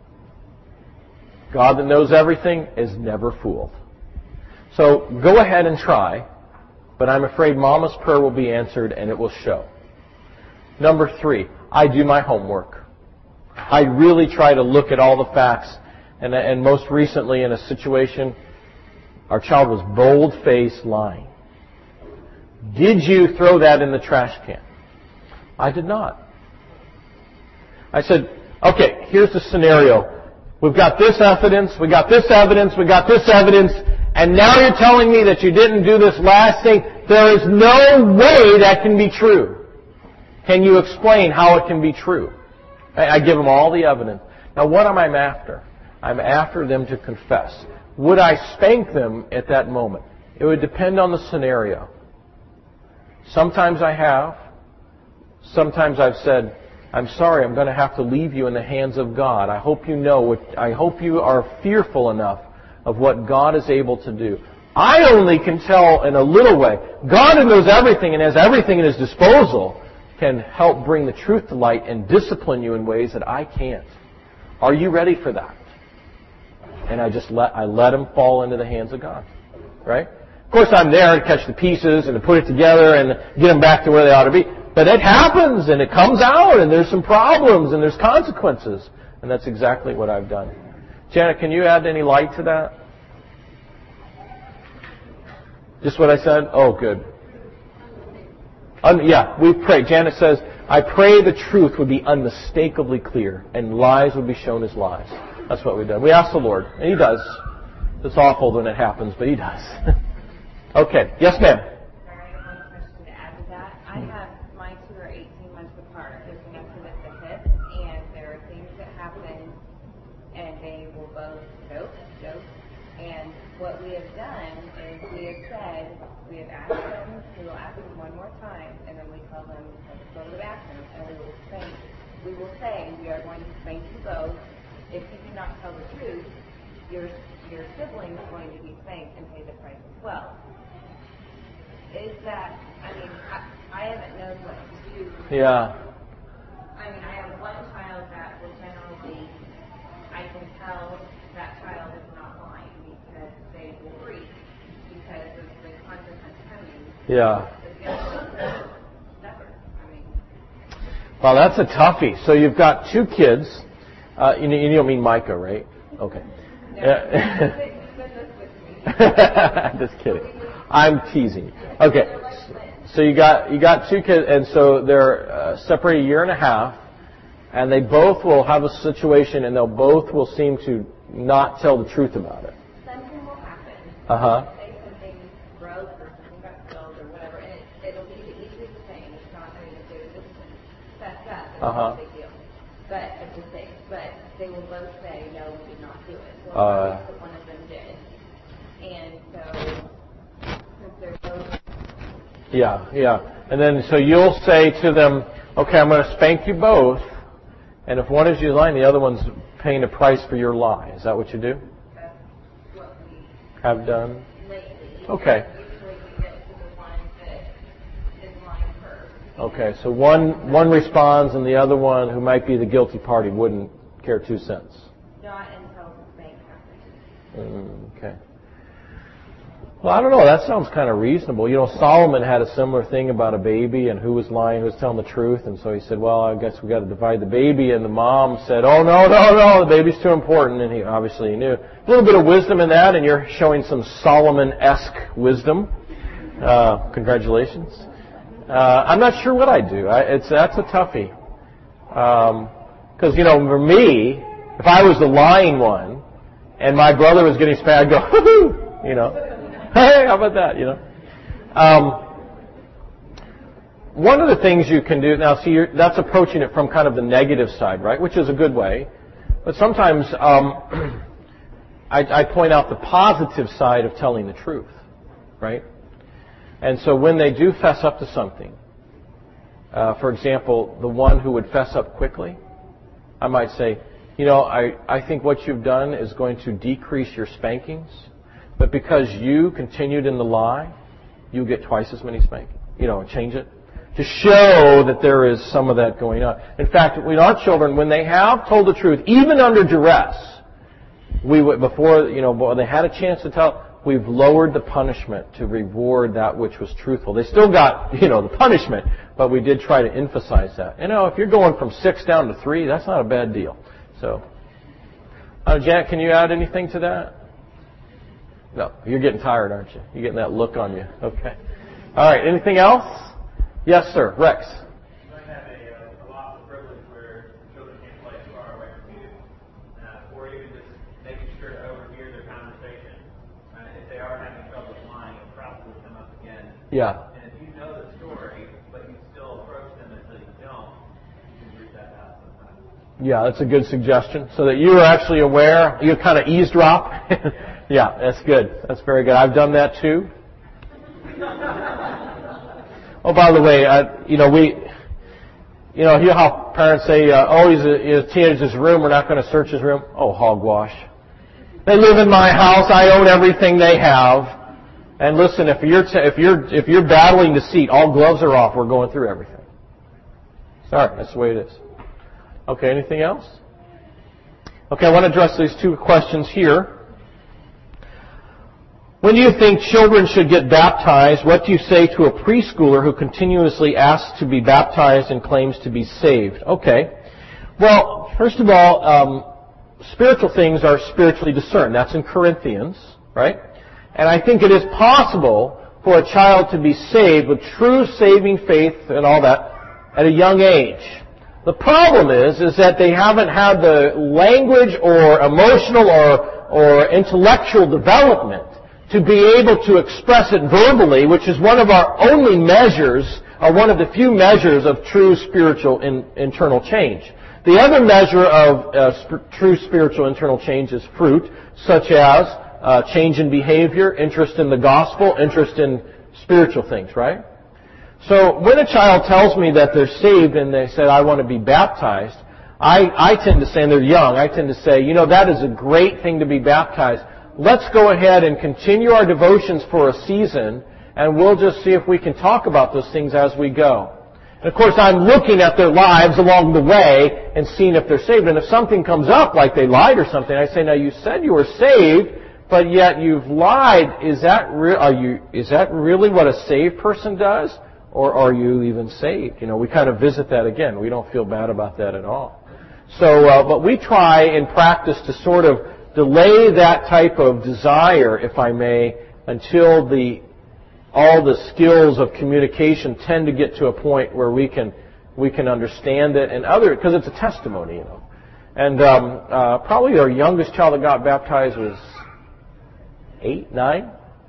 God that knows everything is never fooled. So go ahead and try, but I'm afraid Mama's prayer will be answered and it will show. Number three, I do my homework. I really try to look at all the facts. And, and most recently in a situation, our child was bold-faced lying. Did you throw that in the trash can? I did not. I said, okay, here's the scenario. we've got this evidence, we got this evidence, we got this evidence, and now you're telling me that you didn't do this last thing. There is no way that can be true. Can you explain how it can be true? I give them all the evidence. Now, what am I after? I'm after them to confess. Would I spank them at that moment? It would depend on the scenario. Sometimes I have. Sometimes I've said, I'm sorry, I'm going to have to leave you in the hands of God. I hope you know, what, I hope you are fearful enough of what God is able to do. I only can tell in a little way. God, who knows everything and has everything at His disposal, can help bring the truth to light and discipline you in ways that I can't. Are you ready for that? And I just let I let them fall into the hands of God. Right? Of course, I'm there to catch the pieces and to put it together and get them back to where they ought to be. But it happens, and it comes out, and there's some problems, and there's consequences. And that's exactly what I've done. Janet, can you add any light to that? Just what I said? Oh, good. Un- yeah, we pray. Janet says, I pray the truth would be unmistakably clear, and lies would be shown as lies. That's what we've done. We ask the Lord, and He does. It's awful when it happens, but He does. Okay. Yes, ma'am. Sorry, I have one question to add to that. I have, my two are eighteen months apart. They're connected at the hip, and there are things that happen, and they will both joke, joke. And what we have done is we have said, we have asked them, we will ask them one more time, and then we tell them, let's go to the bathroom, and we will spank. We will say, we are going to spank you both. If you do not tell the truth, your your sibling is going to be spanked and pay the price as well. Is that, I mean, I, I haven't known what to do. Yeah. I mean, I have one child that will generally, I can tell that child is not lying because they will breathe because of the consequence coming. Yeah. Never. I mean. Well, that's a toughie. So you've got two kids. Uh, you, you don't mean Micah, right? Okay. No, Yeah. Just kidding. I'm teasing. Okay. So you got you got two kids, and so they're uh, separated a year and a half, and they both will have a situation, and they'll both will seem to not tell the truth about it. Something will happen. Uh huh. Say something broke or something got spilled or whatever, and it, it'll be easily the same. It's not going to do this and that's that. It's Uh-huh. not a big deal. But it's the same. But they will both say, no, we did not do it. Well, Uh, at least one of them did. And so, since they're both. Yeah, yeah. And then so you'll say to them, okay, I'm going to spank you both, and if one is you lying, the other one's paying a price for your lie. Is that what you do? That's what we Have done? lately. Okay. Usually we get to the one that is lying first. Okay, so one one responds, and the other one, who might be the guilty party, wouldn't care two cents. Not until the spank happens. Mm, okay. Well, I don't know. That sounds kind of reasonable. You know, Solomon had a similar thing about a baby and who was lying, who was telling the truth. And so he said, well, I guess we got to divide the baby. And the mom said, oh, no, no, no, the baby's too important. And he obviously he knew. A little bit of wisdom in that, and you're showing some Solomon-esque wisdom. Uh, congratulations. Uh, I'm not sure what I'd do. I, it's, that's a toughie. Because, um, you know, for me, if I was the lying one and my brother was getting spanked, I'd go, hoo-hoo, you know. Hey, how about that, you know? Um, one of the things you can do, now see, you're, that's approaching it from kind of the negative side, right, which is a good way. But sometimes um, I, I point out the positive side of telling the truth, right? And so when they do fess up to something, uh, for example, the one who would fess up quickly, I might say, you know, I, I think what you've done is going to decrease your spankings. But because you continued in the lie, you get twice as many spankings. You know, change it. To show that there is some of that going on. In fact, with our children, when they have told the truth, even under duress, we would, before, you know, they had a chance to tell, we've lowered the punishment to reward that which was truthful. They still got, you know, the punishment, but we did try to emphasize that. You know, if you're going from six down to three, that's not a bad deal. So, uh, Jack, can you add anything to that? No, you're getting tired, aren't you? You're getting that look on you. Okay. All right. Anything else? Yes, sir. Rex. You might have a, a loss of privilege where children can't play far away from you, uh, or even just Yeah. And if you know the story, but you still approach them until you don't, you can read that out sometimes. Yeah, that's a good suggestion. So that you are actually aware, you kind of eavesdrop. Yeah, that's good. That's very good. I've done that too. Oh, by the way, I, you know, we, you know, hear how parents say, uh, oh, he's a, he's a teenager's room, we're not going to search his room. Oh, hogwash. They live in my house, I own everything they have. And listen, if you're, t- if you're, if you're battling deceit, all gloves are off, we're going through everything. Sorry, that's the way it is. Okay, anything else? Okay, I want to address these two questions here. When do you think children should get baptized? What do you say to a preschooler who continuously asks to be baptized and claims to be saved? Okay. Well, first of all, um, spiritual things are spiritually discerned. That's in Corinthians, right? And I think it is possible for a child to be saved with true saving faith and all that at a young age. The problem is, is that they haven't had the language or emotional or, or intellectual development to be able to express it verbally, which is one of our only measures, or one of the few measures of true spiritual in, internal change. The other measure of uh, sp- true spiritual internal change is fruit, such as uh, change in behavior, interest in the gospel, interest in spiritual things, right? So when a child tells me that they're saved and they said, I want to be baptized, I, I tend to say, and they're young, I tend to say, you know, that is a great thing to be baptized. Let's go ahead and continue our devotions for a season, and we'll just see if we can talk about those things as we go. And of course, I'm looking at their lives along the way and seeing if they're saved. And if something comes up, like they lied or something, I say, now you said you were saved, but yet you've lied. Is that re- are you? Is that really what a saved person does? Or are you even saved? You know, we kind of visit that again. We don't feel bad about that at all. So, uh, but we try in practice to sort of delay that type of desire, if I may, until the all the skills of communication tend to get to a point where we can we can understand it, and other because it's a testimony, you know. And um, uh, probably our youngest child that got baptized was eight, nine.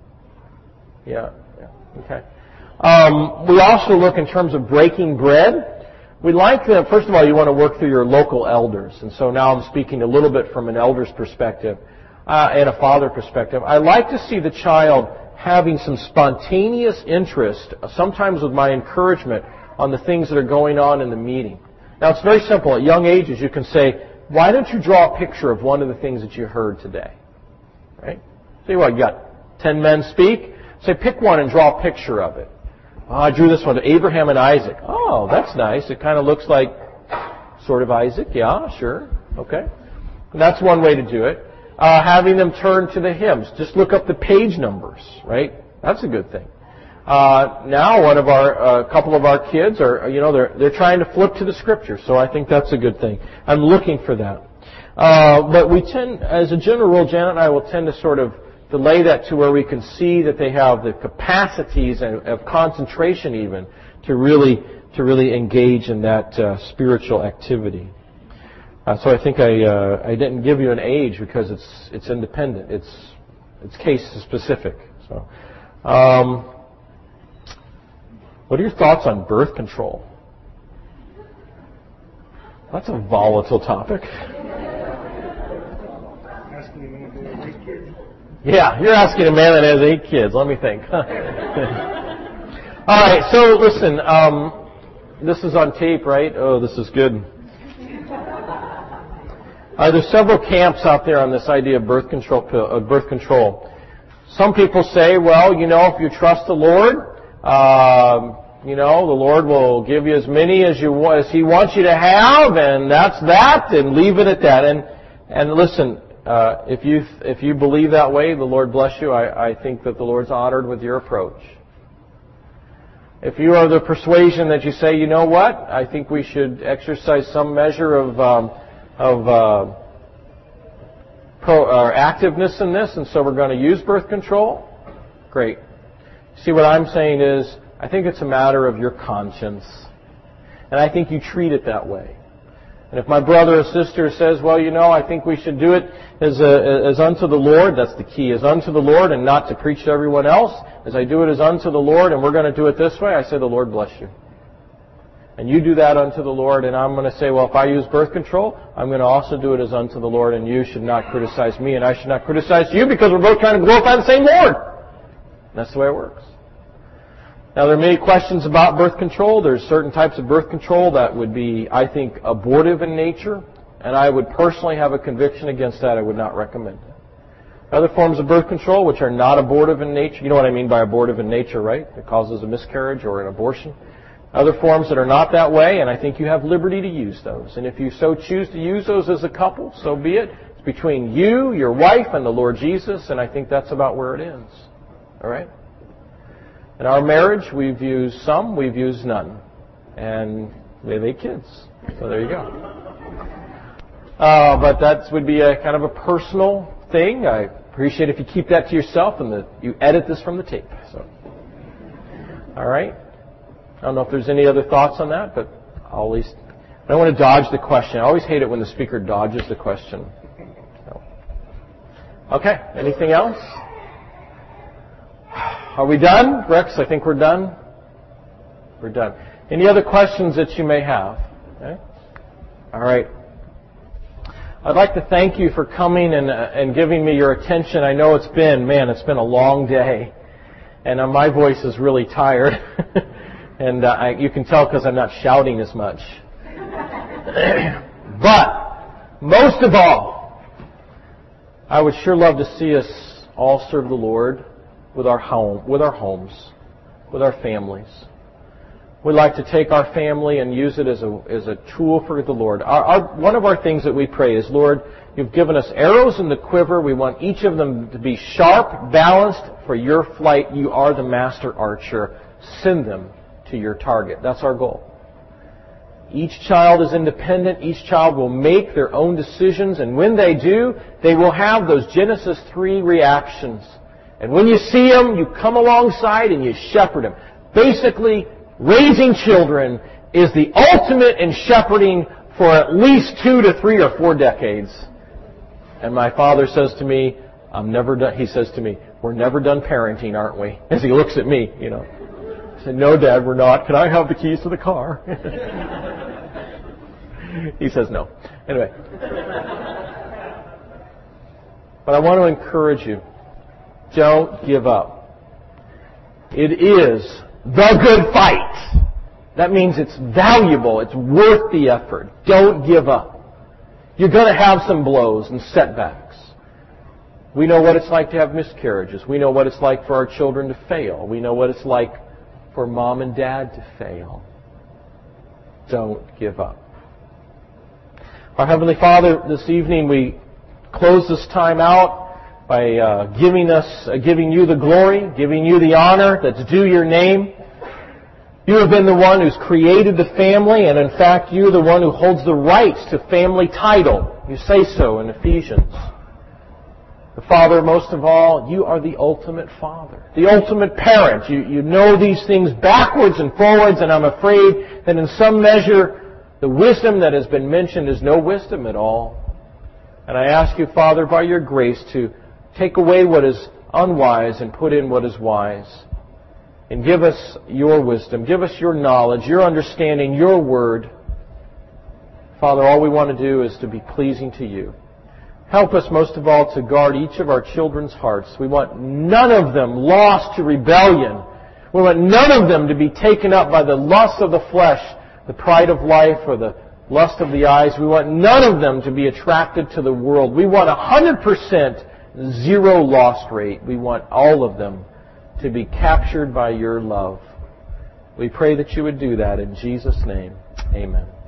Yeah, yeah, okay. Um, we also look in terms of breaking bread. We like that, first of all, you want to work through your local elders. And so now I'm speaking a little bit from an elder's perspective uh, and a father perspective. I like to see the child having some spontaneous interest, sometimes with my encouragement, on the things that are going on in the meeting. Now, it's very simple. At young ages, you can say, why don't you draw a picture of one of the things that you heard today? Right? See what, you got ten men speak? Say, pick one and draw a picture of it. Oh, I drew this one, Abraham and Isaac. Oh, that's nice. It kind of looks like sort of Isaac. Yeah, sure. Okay. That's one way to do it. Uh, having them turn to the hymns. Just look up the page numbers, right? That's a good thing. Uh, now one of our, a uh, couple of our kids are, you know, they're, they're trying to flip to the scripture. So I think that's a good thing. I'm looking for that. Uh, but we tend, as a general rule, Janet and I will tend to sort of delay that to where we can see that they have the capacities and of concentration even to really to really engage in that uh, spiritual activity. Uh, so I think I uh, I didn't give you an age because it's it's independent. It's it's case specific. So, um, what are your thoughts on birth control? That's a volatile topic. Yeah, you're asking a man that has eight kids. Let me think. All right, so listen, um, this is on tape, right? Oh, this is good. Uh, there's several camps out there on this idea of birth control. Pill, uh, birth control. Some people say, well, you know, if you trust the Lord, uh, you know, the Lord will give you as many as you as He wants you to have, and that's that, and leave it at that. And and listen. Uh, if you if you believe that way, the Lord bless you. I, I think that the Lord's honored with your approach. If you are the persuasion that you say, you know what, I think we should exercise some measure of um, of uh, pro, or activeness in this, and so we're going to use birth control. Great. See, what I'm saying is, I think it's a matter of your conscience, and I think you treat it that way. And if my brother or sister says, well, you know, I think we should do it as, a, as unto the Lord, that's the key, as unto the Lord and not to preach to everyone else. As I do it as unto the Lord and we're going to do it this way, I say, the Lord bless you. And you do that unto the Lord, and I'm going to say, well, if I use birth control, I'm going to also do it as unto the Lord, and you should not criticize me, and I should not criticize you, because we're both trying to glorify the same Lord. And that's the way it works. Now, there are many questions about birth control. There's certain types of birth control that would be, I think, abortive in nature, and I would personally have a conviction against that. I would not recommend it. Other forms of birth control, which are not abortive in nature, you know what I mean by abortive in nature, right? It causes a miscarriage or an abortion. Other forms that are not that way, and I think you have liberty to use those. And if you so choose to use those as a couple, so be it. It's between you, your wife, and the Lord Jesus, and I think that's about where it ends. All right? In our marriage, we've used some, we've used none. And we have eight kids. So there you go. Uh, but that would be a kind of a personal thing. I appreciate if you keep that to yourself and that you edit this from the tape. So, all right? I don't know if there's any other thoughts on that, but I'll at least, I don't want to dodge the question. I always hate it when the speaker dodges the question. So. Okay, anything else? Are we done? Rex, I think we're done. We're done. Any other questions that you may have? Okay. All right. I'd like to thank you for coming and, uh, and giving me your attention. I know it's been, man, it's been a long day. And uh, my voice is really tired. And uh, I, you can tell because I'm not shouting as much. But, most of all, I would sure love to see us all serve the Lord with our home, with our homes, with our families. We'd like to take our family and use it as a as a tool for the Lord. Our, our, one of our things that we pray is, Lord, you've given us arrows in the quiver. We want each of them to be sharp, balanced for your flight. You are the master archer. Send them to your target. That's our goal. Each child is independent. Each child will make their own decisions. And when they do, they will have those Genesis three reactions. And when you see them, you come alongside and you shepherd them. Basically, raising children is the ultimate in shepherding for at least two to three or four decades. And my father says to me, I'm never done, he says to me, we're never done parenting, aren't we? As he looks at me, you know. I said, no, Dad, we're not. Can I have the keys to the car? He says no. Anyway. But I want to encourage you. Don't give up. It is the good fight. That means it's valuable. It's worth the effort. Don't give up. You're going to have some blows and setbacks. We know what it's like to have miscarriages. We know what it's like for our children to fail. We know what it's like for mom and dad to fail. Don't give up. Our Heavenly Father, this evening we close this time out by uh, giving us, uh, giving you the glory, giving you the honor that's due your name. You have been the one who's created the family, and in fact, you're the one who holds the rights to family title. You say so in Ephesians. The Father, most of all, you are the ultimate Father, the ultimate parent. You, you know these things backwards and forwards, and I'm afraid that in some measure, the wisdom that has been mentioned is no wisdom at all. And I ask you, Father, by your grace, to take away what is unwise and put in what is wise. And give us your wisdom. Give us your knowledge, your understanding, your word. Father, all we want to do is to be pleasing to you. Help us most of all to guard each of our children's hearts. We want none of them lost to rebellion. We want none of them to be taken up by the lust of the flesh, the pride of life, or the lust of the eyes. We want none of them to be attracted to the world. We want one hundred percent zero lost rate. We want all of them to be captured by your love. We pray that you would do that in Jesus' name. Amen.